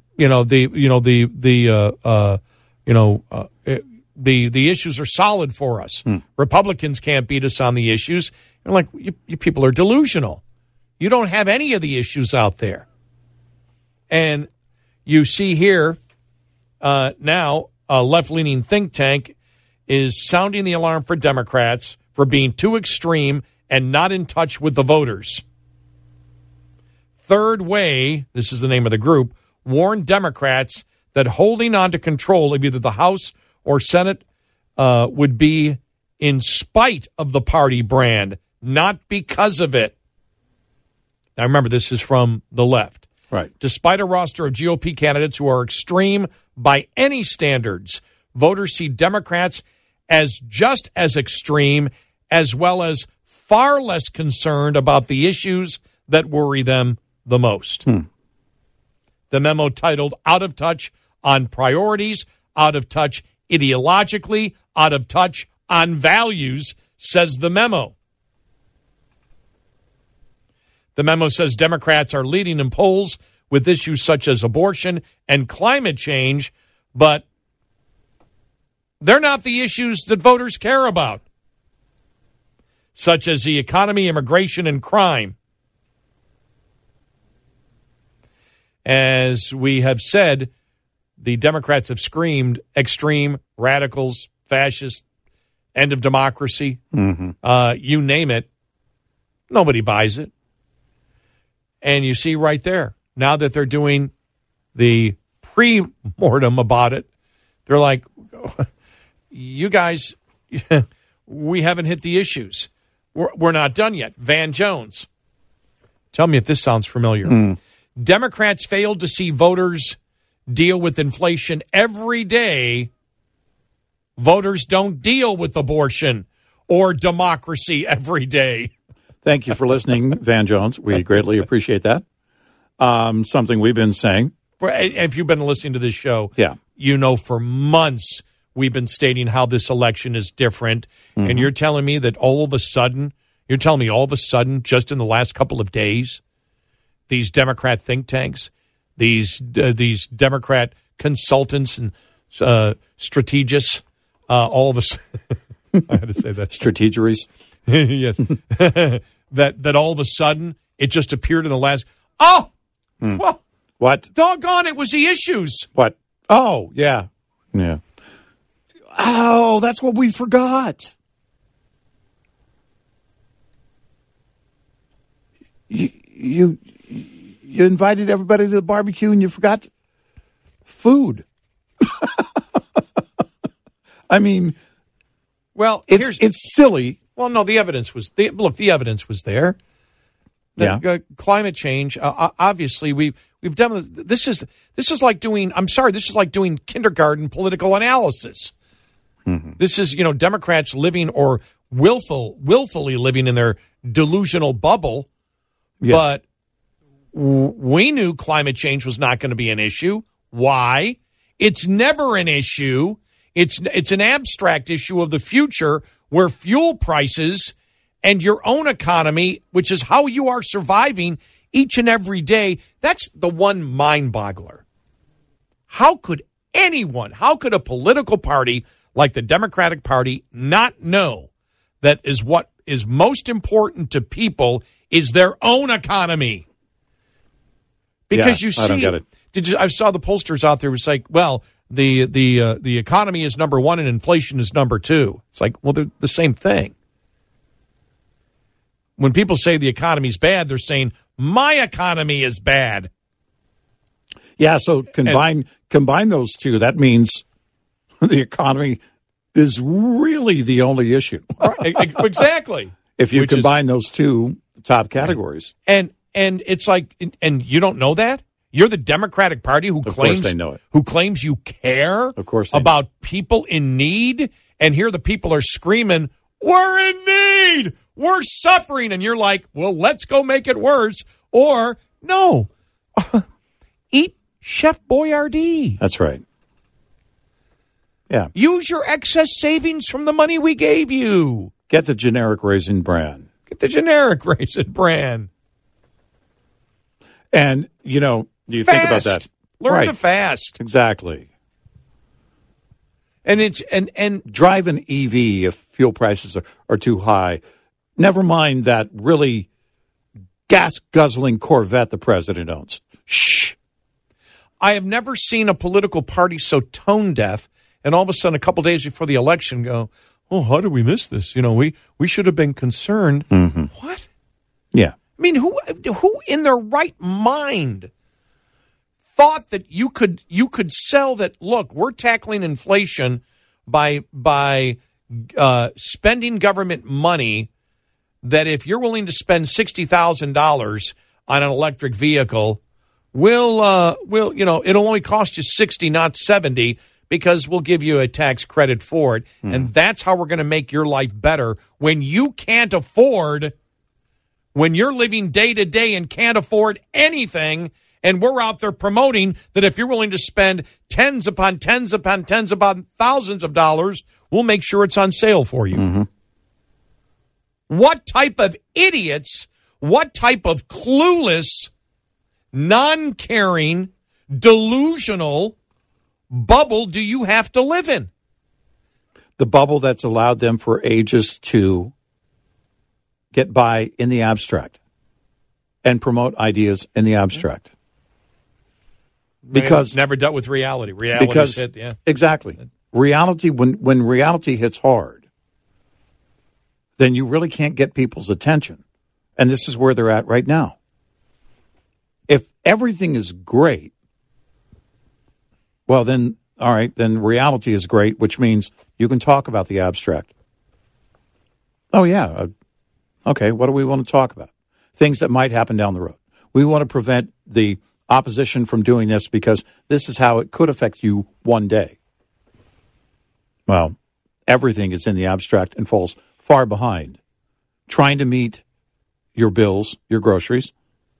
The issues are solid for us. Republicans can't beat us on the issues. And like, you people are delusional. You don't have any of the issues out there. And you see here now a left-leaning think tank is sounding the alarm for Democrats for being too extreme and not in touch with the voters. Third Way, this is the name of the group, warned Democrats that holding on to control of either the House or Senate would be in spite of the party brand, not because of it. Now, remember, this is from the left. Right. Despite a roster of GOP candidates who are extreme by any standards, voters see Democrats as just as extreme, as well as far less concerned about the issues that worry them the most. The memo titled Out of Touch on Priorities, Out of Touch Ideologically, Out of Touch on Values, says the memo. The memo says Democrats are leading in polls with issues such as abortion and climate change, but they're not the issues that voters care about, such as the economy, immigration, and crime. As we have said, the Democrats have screamed extreme, radicals, fascist, end of democracy, you name it. Nobody buys it. And you see right there, now that they're doing the pre-mortem about it, they're like, you guys, we haven't hit the issues. We're not done yet. Van Jones. Tell me if this sounds familiar. Democrats failed to see voters deal with inflation every day. Voters don't deal with abortion or democracy every day. Thank you for listening, Van Jones. We greatly appreciate that. Something we've been saying. If you've been listening to this show, Yeah. you know for months we've been stating how this election is different. And you're telling me that all of a sudden, just in the last couple of days, these Democrat think tanks, these Democrat consultants and strategists, all of us, I had to say that. Strategeries. Yes. that all of a sudden it just appeared in the last. Well, What? doggone, it was the issues. What? Oh, yeah. Yeah. Oh, that's what we forgot. You invited everybody to the barbecue and you forgot food. I mean, Well, it's silly. Well, no, the evidence was the evidence was there. Climate change. Obviously, we've done this. This is like doing. I'm sorry. This is like doing kindergarten political analysis. This is Democrats living or willfully living in their delusional bubble. Yeah. But we knew climate change was not going to be an issue. Why? It's never an issue It's an abstract issue of the future where fuel prices and your own economy, which is how you are surviving each and every day, that's the one mind-boggler. How could a political party like the Democratic Party not know that is what is most important to people is their own economy? Because you see, I don't get it. I saw the pollsters out there. It was like, well, the economy is number one and inflation is number two. It's like, well, they're the same thing. When people say the economy's bad, they're saying my economy is bad. Yeah, so combine those two. That means the economy is really the only issue. Right, exactly. If you combine those two top categories. And it's like, and you don't know that? You're the Democratic Party who claims they know it. Who claims you care about people in need, and here the people are screaming, "We're in need! We're suffering!" And you're like, "Well, let's go make it worse." Or, no, eat Chef Boyardee. That's right. Yeah. Use your excess savings from the money we gave you. Get the generic Raisin Bran. And, you think about that. Learn to fast. Exactly. And it's and drive an EV if fuel prices are too high. Never mind that really gas-guzzling Corvette the president owns. Shh. I have never seen a political party so tone-deaf and all of a sudden a couple days before the election go, "Oh, how did we miss this? We should have been concerned." Mm-hmm. What? Yeah. I mean, who in their right mind thought that you could sell that? Look, we're tackling inflation by spending government money. That if you're willing to spend $60,000 on an electric vehicle, it'll only cost you $60, not $70, because we'll give you a tax credit for it, and that's how we're going to make your life better. When you can't afford. When you're living day to day and can't afford anything, and we're out there promoting that if you're willing to spend tens upon tens upon tens upon thousands of dollars, we'll make sure it's on sale for you. Mm-hmm. What type of idiots, what type of clueless, non-caring, delusional bubble do you have to live in? The bubble that's allowed them for ages to get by in the abstract and promote ideas in the abstract. Because never dealt with reality. Exactly. Reality, when reality hits hard, then you really can't get people's attention. And this is where they're at right now. If everything is great, well, then, all right, then reality is great, which means you can talk about the abstract. Oh, yeah. Okay, what do we want to talk about? Things that might happen down the road. We want to prevent the opposition from doing this because this is how it could affect you one day. Well, everything is in the abstract and falls far behind. Trying to meet your bills, your groceries,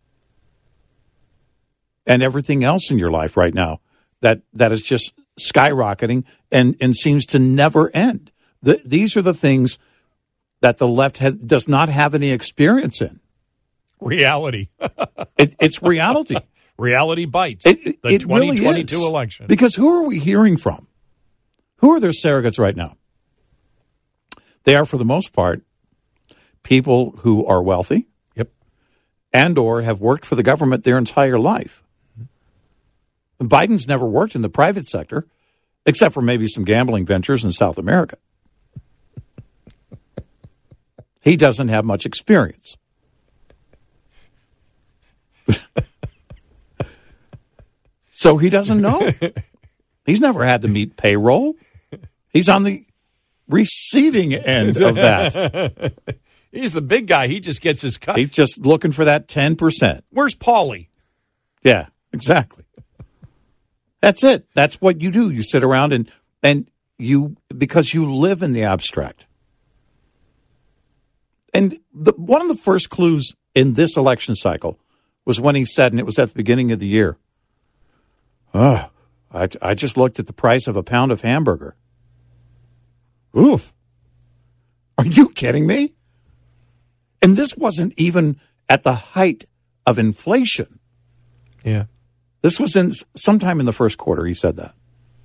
and everything else in your life right now that is just skyrocketing and seems to never end. These are the things that the left does not have any experience in. Reality. It's reality. Reality bites. The 2022 really election. Because who are we hearing from? Who are their surrogates right now? They are, for the most part, people who are wealthy. Yep. And or have worked for the government their entire life. Biden's never worked in the private sector, except for maybe some gambling ventures in South America. He doesn't have much experience. So he doesn't know. He's never had to meet payroll. He's on the receiving end of that. He's the big guy. He just gets his cut. He's just looking for that 10%. Where's Paulie? Yeah, exactly. That's it. That's what you do. You sit around and you, because you live in the abstract. And one of the first clues in this election cycle was when he said, and it was at the beginning of the year, I just looked at the price of a pound of hamburger. Oof. Are you kidding me? And this wasn't even at the height of inflation. Yeah. This was in sometime in the first quarter he said that.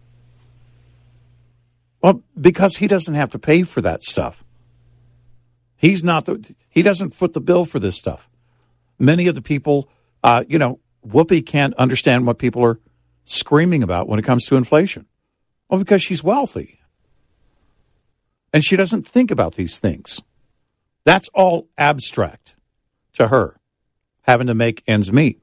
Well, because he doesn't have to pay for that stuff. He doesn't foot the bill for this stuff. Many of the people, Whoopi can't understand what people are screaming about when it comes to inflation. Well, because she's wealthy. And she doesn't think about these things. That's all abstract to her, having to make ends meet.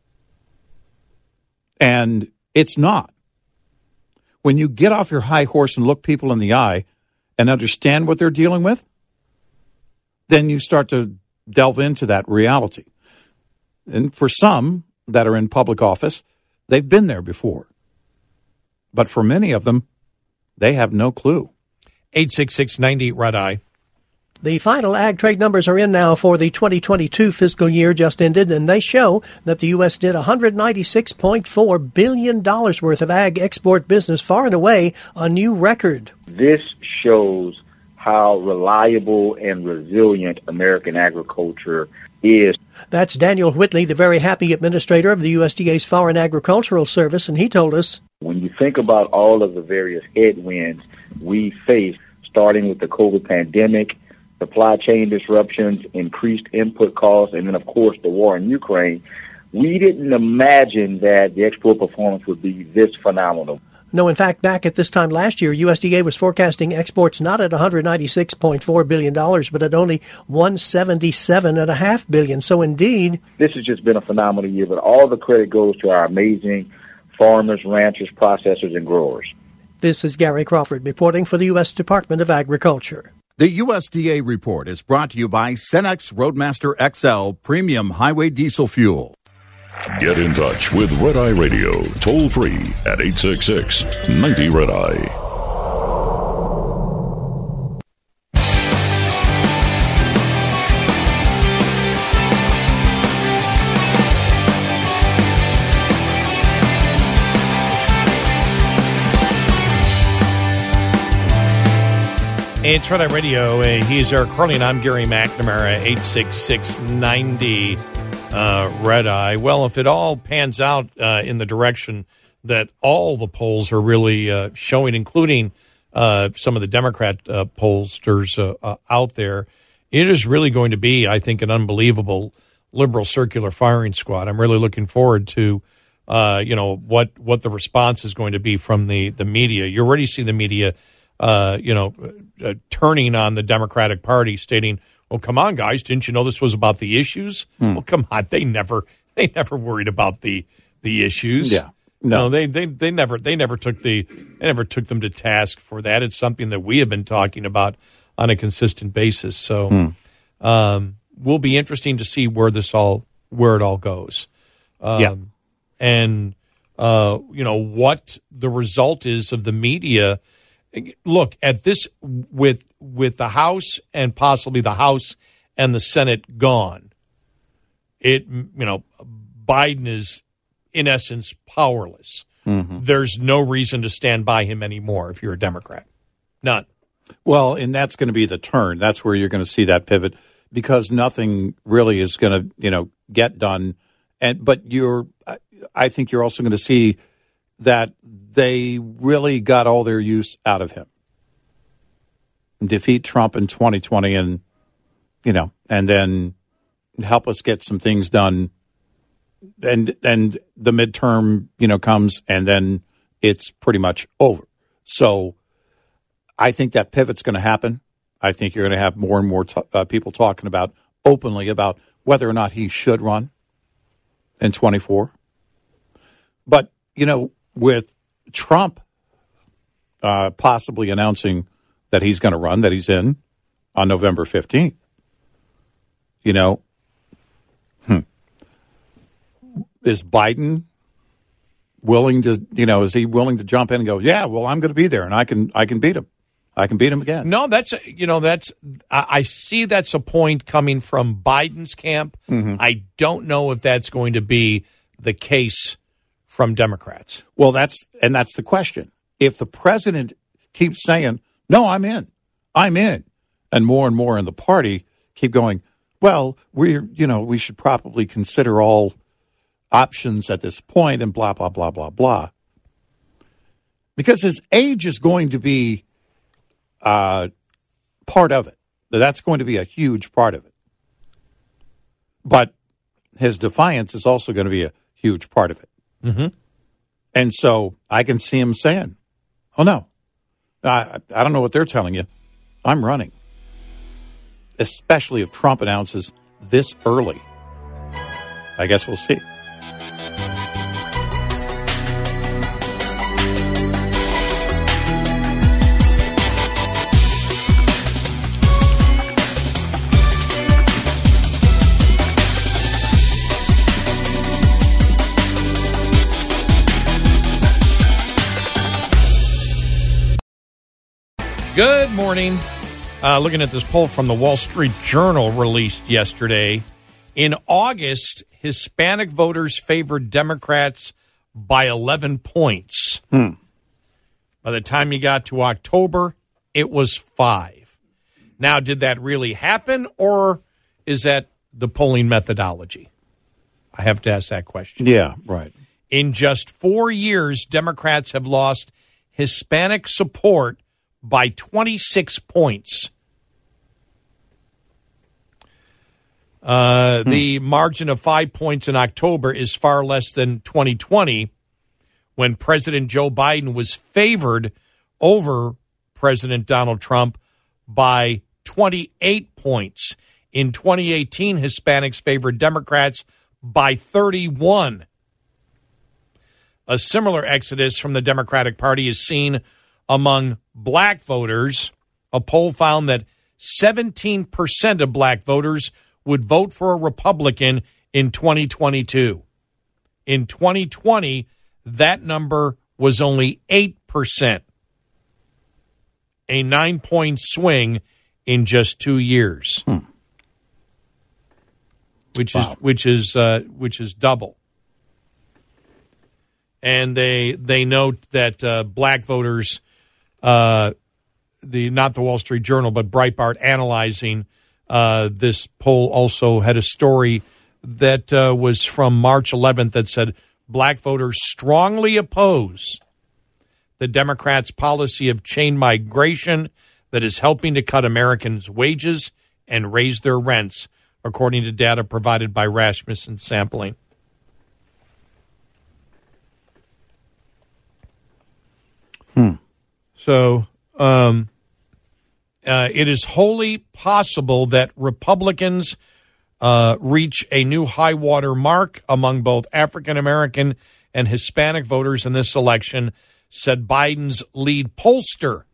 And it's not. When you get off your high horse and look people in the eye and understand what they're dealing with, then you start to delve into that reality. And for some that are in public office, they've been there before. But for many of them, they have no clue. 866-90-RED-I. The final ag trade numbers are in now for the 2022 fiscal year just ended, and they show that the U.S. did $196.4 billion worth of ag export business, far and away a new record. This shows how reliable and resilient American agriculture is. That's Daniel Whitley, the very happy administrator of the USDA's Foreign Agricultural Service, and he told us, when you think about all of the various headwinds we face, starting with the COVID pandemic, supply chain disruptions, increased input costs, and then, of course, the war in Ukraine, we didn't imagine that the export performance would be this phenomenal. No, in fact, back at this time last year, USDA was forecasting exports not at $196.4 billion, but at only $177.5 billion. So, indeed, this has just been a phenomenal year, but all the credit goes to our amazing farmers, ranchers, processors, and growers. This is Gary Crawford reporting for the U.S. Department of Agriculture. The USDA report is brought to you by Cenex Roadmaster XL Premium Highway Diesel Fuel. Get in touch with Red Eye Radio, toll free at 866-90-RED-I. It's Red Eye Radio. He's Eric Carly, and I'm Gary McNamara, 866-90 Red Eye. Well, if it all pans out in the direction that all the polls are really showing, including some of the Democrat pollsters out there, it is really going to be, I think, an unbelievable liberal circular firing squad. I'm really looking forward to, what the response is going to be from the media. You already see the media turning on the Democratic Party, stating, "Well, come on, guys, didn't you know this was about the issues?" Well, come on, they never worried about the issues. Yeah, no, they never took them to task for that. It's something that we have been talking about on a consistent basis. So, will be interesting to see where it all goes. And what the result is of the media. Look at this with the House and possibly the House and the Senate gone. Biden is in essence powerless. Mm-hmm. There's no reason to stand by him anymore if you're a Democrat. None. Well, and that's going to be the turn. That's where you're going to see that pivot, because nothing really is going to, get done. But I think you're also going to see that they really got all their use out of him. Defeat Trump in 2020 and then help us get some things done. And the midterm, comes, and then it's pretty much over. So I think that pivot's going to happen. I think you're going to have more and more people talking openly about whether or not he should run in 24. But, with Trump possibly announcing that he's going to run, that he's in on November 15th, is Biden willing to, is he willing to jump in and go, yeah, well, I'm going to be there and I can beat him. I can beat him again. No, I see that's a point coming from Biden's camp. Mm-hmm. I don't know if that's going to be the case from Democrats. Well, that's the question. If the president keeps saying, no, I'm in, I'm in. And more in the party keep going, well, we should probably consider all options at this point and blah, blah, blah, blah, blah. Because his age is going to be part of it. That's going to be a huge part of it. But his defiance is also going to be a huge part of it. Mm-hmm. And so I can see him saying, oh, no, I don't know what they're telling you. I'm running. Especially if Trump announces this early. I guess we'll see. Good morning. Looking at this poll from the Wall Street Journal released yesterday. In August, Hispanic voters favored Democrats by 11 points. By the time you got to October, it was 5. Now, did that really happen, or is that the polling methodology? I have to ask that question. Yeah, right. In just 4 years, Democrats have lost Hispanic support by 26 points. The margin of 5 points in October is far less than 2020, when President Joe Biden was favored over President Donald Trump by 28 points. In 2018, Hispanics favored Democrats by 31. A similar exodus from the Democratic Party is seen among black voters. A poll found that 17% of black voters would vote for a Republican in 2022. In 2020, that number was only 8%. A 9-point swing in just 2 years. Which is double. And they note that black voters, not the Wall Street Journal, but Breitbart analyzing this poll also had a story that was from March 11th that said black voters strongly oppose the Democrats' policy of chain migration that is helping to cut Americans' wages and raise their rents, according to data provided by Rasmussen Sampling. So it is wholly possible that Republicans reach a new high water mark among both African American and Hispanic voters in this election, said Biden's lead pollster.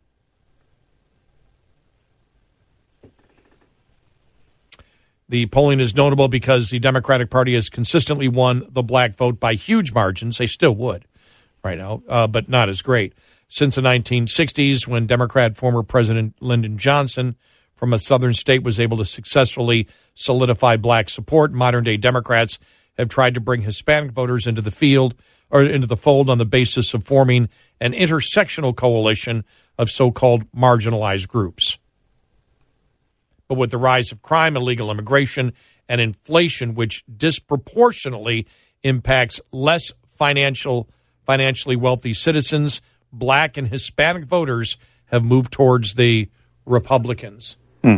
The polling is notable because the Democratic Party has consistently won the black vote by huge margins. They still would right now, but not as great. Since the 1960s, when Democrat former President Lyndon Johnson from a southern state was able to successfully solidify black support, modern-day Democrats have tried to bring Hispanic voters into the fold on the basis of forming an intersectional coalition of so-called marginalized groups. But with the rise of crime, illegal immigration, and inflation, which disproportionately impacts less financially wealthy citizens, black and Hispanic voters have moved towards the Republicans.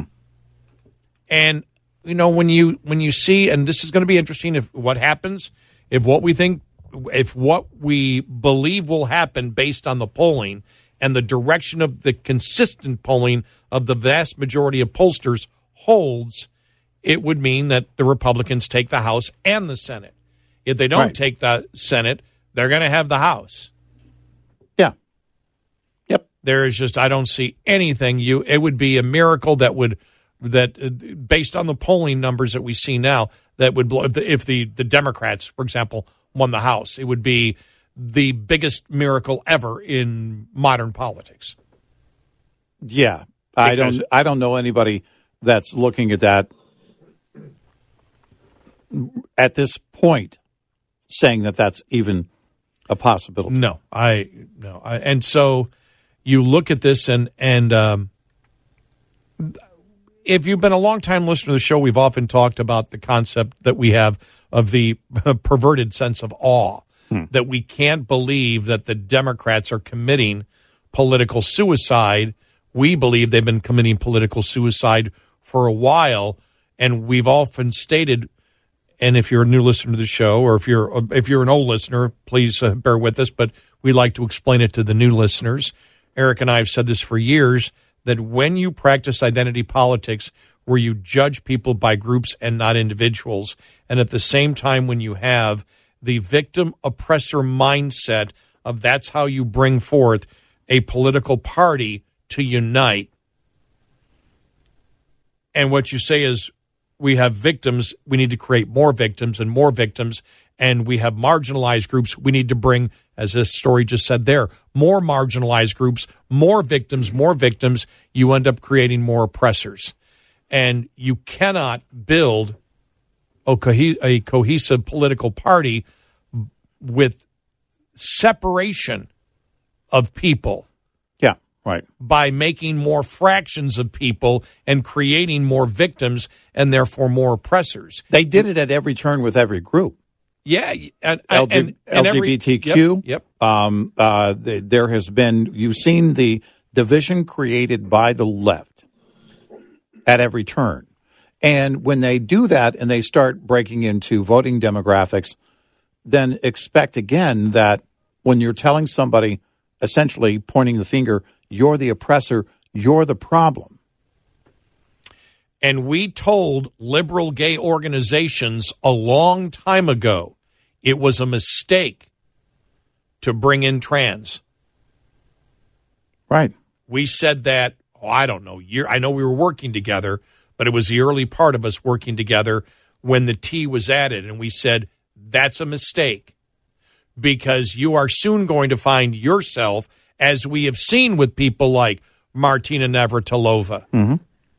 And, you know, when you see, and this is going to be interesting, if what happens, if what we believe will happen based on the polling and the direction of the consistent polling of the vast majority of pollsters holds, it would mean that the Republicans take the House and the Senate. If they don't take the Senate, they're going to have the House. Yeah. Yep. There is just, I don't see anything. It would be a miracle that based on the polling numbers that we see now, that would blow, if the Democrats, for example, won the House, it would be the biggest miracle ever in modern politics. Yeah. I don't know anybody that's looking at that at this point saying that that's even a possibility. No. And so you look at this and if you've been a long-time listener to the show, we've often talked about the concept that we have of the perverted sense of awe, that we can't believe that the Democrats are committing political suicide. We believe they've been committing political suicide for a while, and we've often stated, and if you're a new listener to the show, or if you're an old listener, please bear with us, but we like to explain it to the new listeners. Eric and I have said this for years, that when you practice identity politics, where you judge people by groups and not individuals, and at the same time when you have the victim-oppressor mindset of that's how you bring forth a political party to unite, and what you say is, we have victims, we need to create more victims, and we have marginalized groups, we need to bring, as this story just said there, more marginalized groups, more victims, you end up creating more oppressors. And you cannot build a cohesive political party with separation of people. Yeah, right. By making more fractions of people and creating more victims and therefore more oppressors. They did it at every turn with every group. Yeah. And LGBTQ. Yep. There has been, you've seen the division created by the left at every turn. And when they do that and they start breaking into voting demographics, then expect again that when you're telling somebody, essentially pointing the finger, you're the oppressor, you're the problem. And we told liberal gay organizations a long time ago it was a mistake to bring in trans. Right. We said that, I don't know, I know we were working together, but it was the early part of us working together when the T was added. And we said, that's a mistake, because you are soon going to find yourself, as we have seen with people like Martina Navratilova. Mm-hmm.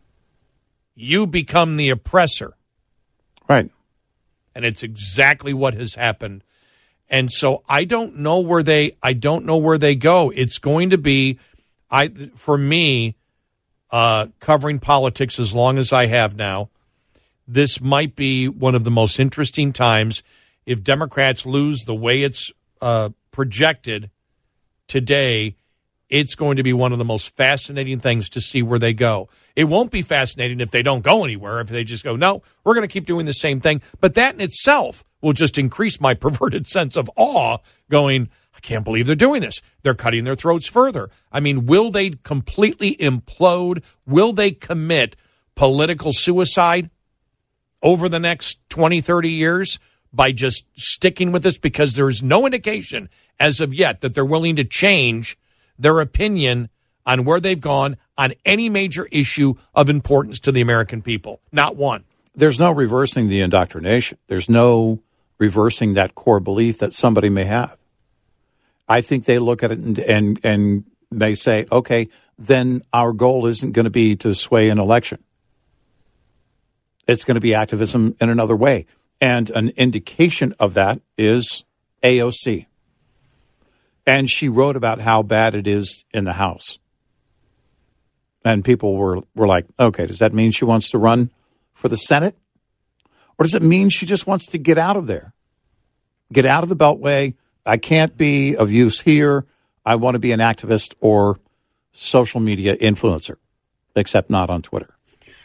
You become the oppressor. Right. And it's exactly what has happened. And so I don't know where they go. It's going to be, for me, covering politics as long as I have now, this might be one of the most interesting times. If Democrats lose the way it's projected today, it's going to be one of the most fascinating things to see where they go. It won't be fascinating if they don't go anywhere, if they just go, no, we're going to keep doing the same thing. But that in itself will just increase my perverted sense of awe, going, I can't believe they're doing this. They're cutting their throats further. I mean, will they completely implode? Will they commit political suicide over the next 20, 30 years by just sticking with this? Because there is no indication as of yet that they're willing to change their opinion on where they've gone on any major issue of importance to the American people. Not one. There's no reversing the indoctrination. There's no reversing that core belief that somebody may have. I think they look at it and may say, okay, then our goal isn't going to be to sway an election. It's going to be activism in another way. And an indication of that is AOC. And she wrote about how bad it is in the House. And people were like, okay, does that mean she wants to run for the Senate? Or does it mean she just wants to get out of there? Get out of the Beltway. I can't be of use here. I want to be an activist or social media influencer, except not on Twitter.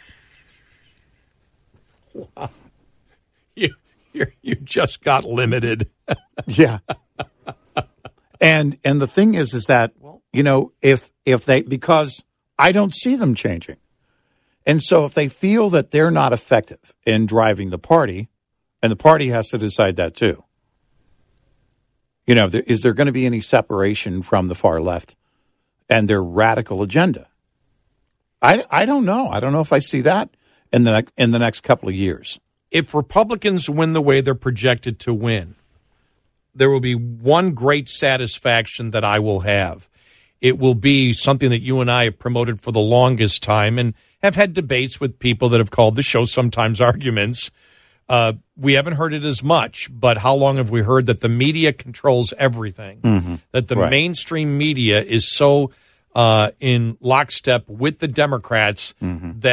Wow. You just got limited. Yeah. And the thing is that, you know, if they, because I don't see them changing. And so if they feel that they're not effective in driving the party, and the party has to decide that too, you know, is there going to be any separation from the far left and their radical agenda? I don't know. I don't know if I see that in the next couple of years. If Republicans win the way they're projected to win, there will be one great satisfaction that I will have. It will be something that you and I have promoted for the longest time and have had debates with people that have called the show sometimes arguments. We haven't heard it as much, but how long have we heard that the media controls everything? Mm-hmm. That the mainstream media is so in lockstep with the Democrats that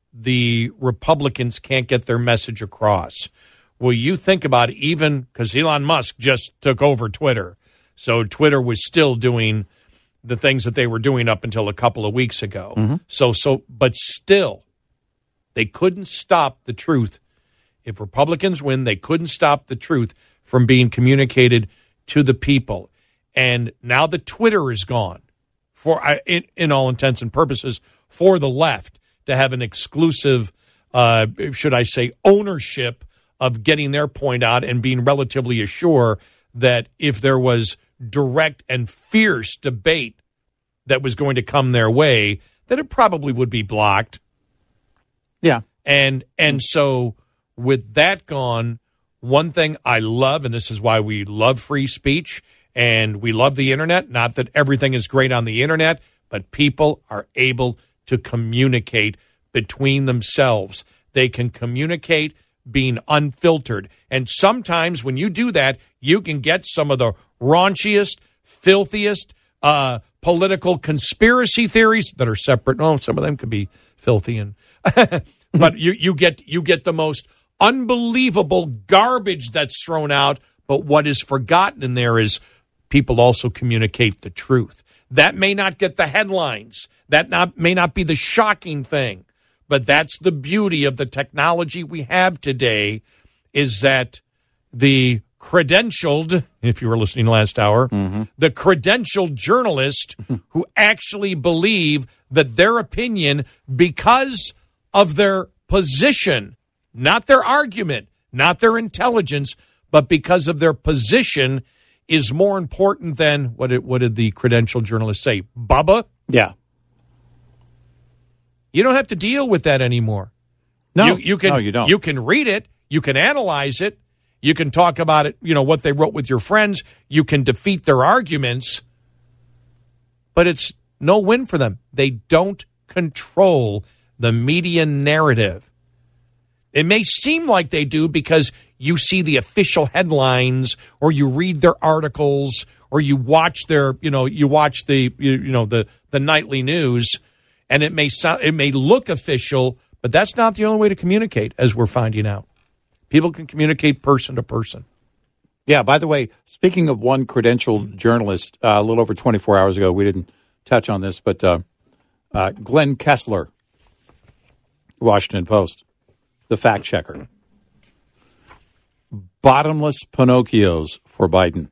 the Republicans can't get their message across. Well, you think about it, even because Elon Musk just took over Twitter. So Twitter was still doing the things that they were doing up until a couple of weeks ago. But still, they couldn't stop the truth. If Republicans win, they couldn't stop the truth from being communicated to the people. And now the Twitter is gone, for in all intents and purposes, for the left to have an exclusive, should I say, ownership of getting their point out and being relatively assured that if there was direct and fierce debate that was going to come their way, that it probably would be blocked. Yeah. And so with that gone, one thing I love, and this is why we love free speech and we love the internet, not that everything is great on the internet, but people are able to communicate between themselves. They can communicate being unfiltered. And sometimes when you do that, you can get some of the raunchiest, filthiest political conspiracy theories that are separate. Oh, some of them could be filthy, and but you get the most unbelievable garbage that's thrown out. But what is forgotten in there is people also communicate the truth. That may not get the headlines. That may not be the shocking thing. But that's the beauty of the technology we have today, is that the credentialed, if you were listening last hour, the credentialed journalist who actually believe that their opinion, because of their position, not their argument, not their intelligence, but because of their position, is more important than, what did the credentialed journalist say? Bubba? Yeah. You don't have to deal with that anymore. No, you can, no, you don't. You can read it. You can analyze it. You can talk about it, what they wrote with your friends. You can defeat their arguments. But it's no win for them. They don't control the media narrative. It may seem like they do because you see the official headlines, or you read their articles, or you watch their, the nightly news. And it may look official, but that's not the only way to communicate, as we're finding out. People can communicate person to person. Yeah, by the way, speaking of one credentialed journalist, a little over 24 hours ago, we didn't touch on this, but Glenn Kessler, Washington Post, the fact checker. Bottomless Pinocchios for Biden.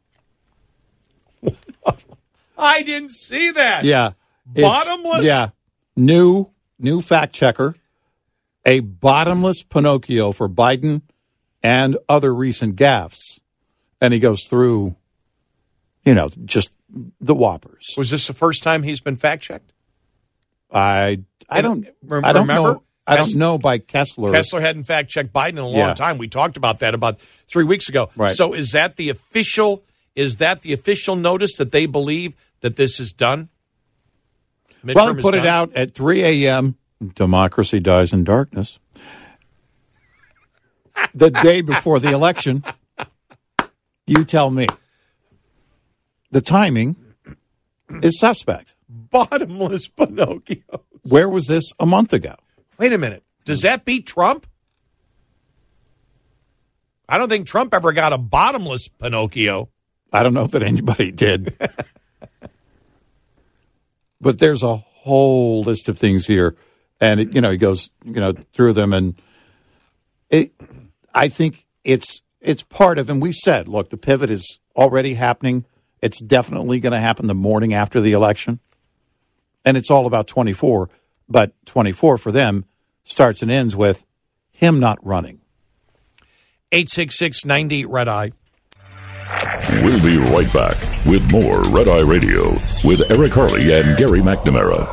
I didn't see that. Yeah. Bottomless? Yeah. New fact checker, a bottomless Pinocchio for Biden and other recent gaffes. And he goes through, just the whoppers. Was this the first time he's been fact-checked? I don't remember? know. I don't know by Kessler. Kessler hadn't fact-checked Biden in a long time. We talked about that about 3 weeks ago. Right. So is that the official notice that they believe that this is done? Well, he put it out at 3 a.m. Democracy dies in darkness. The day before the election. You tell me. The timing is suspect. Bottomless Pinocchio. Where was this a month ago? Wait a minute. Does that beat Trump? I don't think Trump ever got a bottomless Pinocchio. I don't know that anybody did. But there's a whole list of things here. And, he goes, through them. And I think it's part of, and we said, look, the pivot is already happening. It's definitely going to happen the morning after the election. And it's all about 24. But 24 for them starts and ends with him not running. 866-90 Red Eye. We'll be right back with more Red Eye Radio with Eric Harley and Gary McNamara.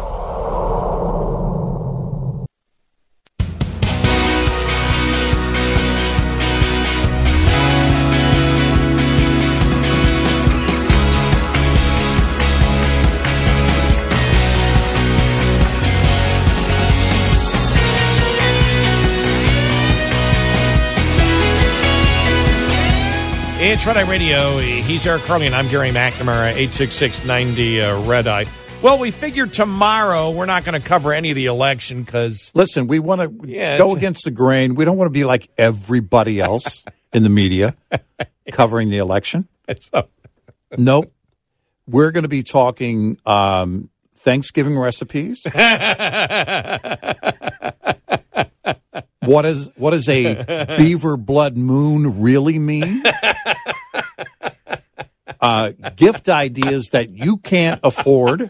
It's Red Eye Radio. He's Eric Harley, and I'm Gary McNamara, 866-90 Red Eye. Well, we figured tomorrow we're not going to cover any of the election because... Listen, we want to go against the grain. We don't want to be like everybody else in the media covering the election. Nope. We're going to be talking Thanksgiving recipes. What does a beaver blood moon really mean? Gift ideas that you can't afford,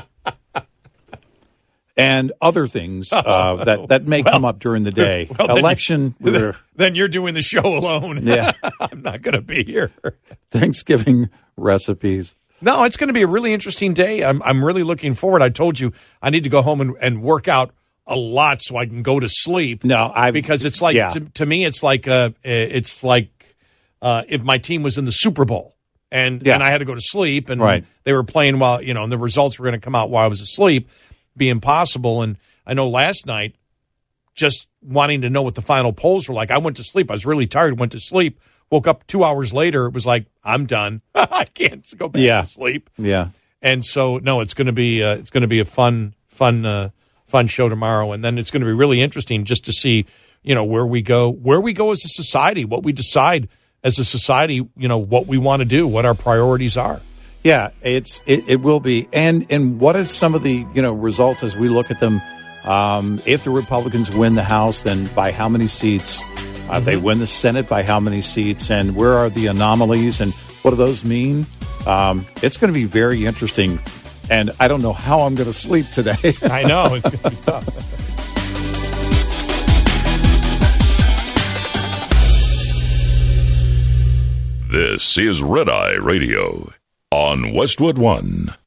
and other things that may come up during the day. Election. Then you're doing the show alone. Yeah, I'm not going to be here. Thanksgiving recipes. No, it's going to be a really interesting day. I'm really looking forward. I told you I need to go home and work out a lot so I can go to sleep. Because it's like to me it's like if my team was in the Super Bowl and I had to go to sleep and they were playing while and the results were going to come out while I was asleep, be impossible. And I know last night, just wanting to know what the final polls were like, I went to sleep. I was really tired. Went to sleep. Woke up 2 hours later. It was like, I'm done. I can't go back to sleep. Yeah. And so no, it's going to be a fun show tomorrow, and then it's going to be really interesting just to see, where we go as a society, what we decide as a society, what we want to do, what our priorities are. Yeah, it will be, and what is some of the results as we look at them? If the Republicans win the House, then by how many seats? They win the Senate by how many seats? And where are the anomalies? And what do those mean? It's going to be very interesting. And I don't know how I'm going to sleep today. I know. It's going to be tough. This is Red Eye Radio on Westwood One.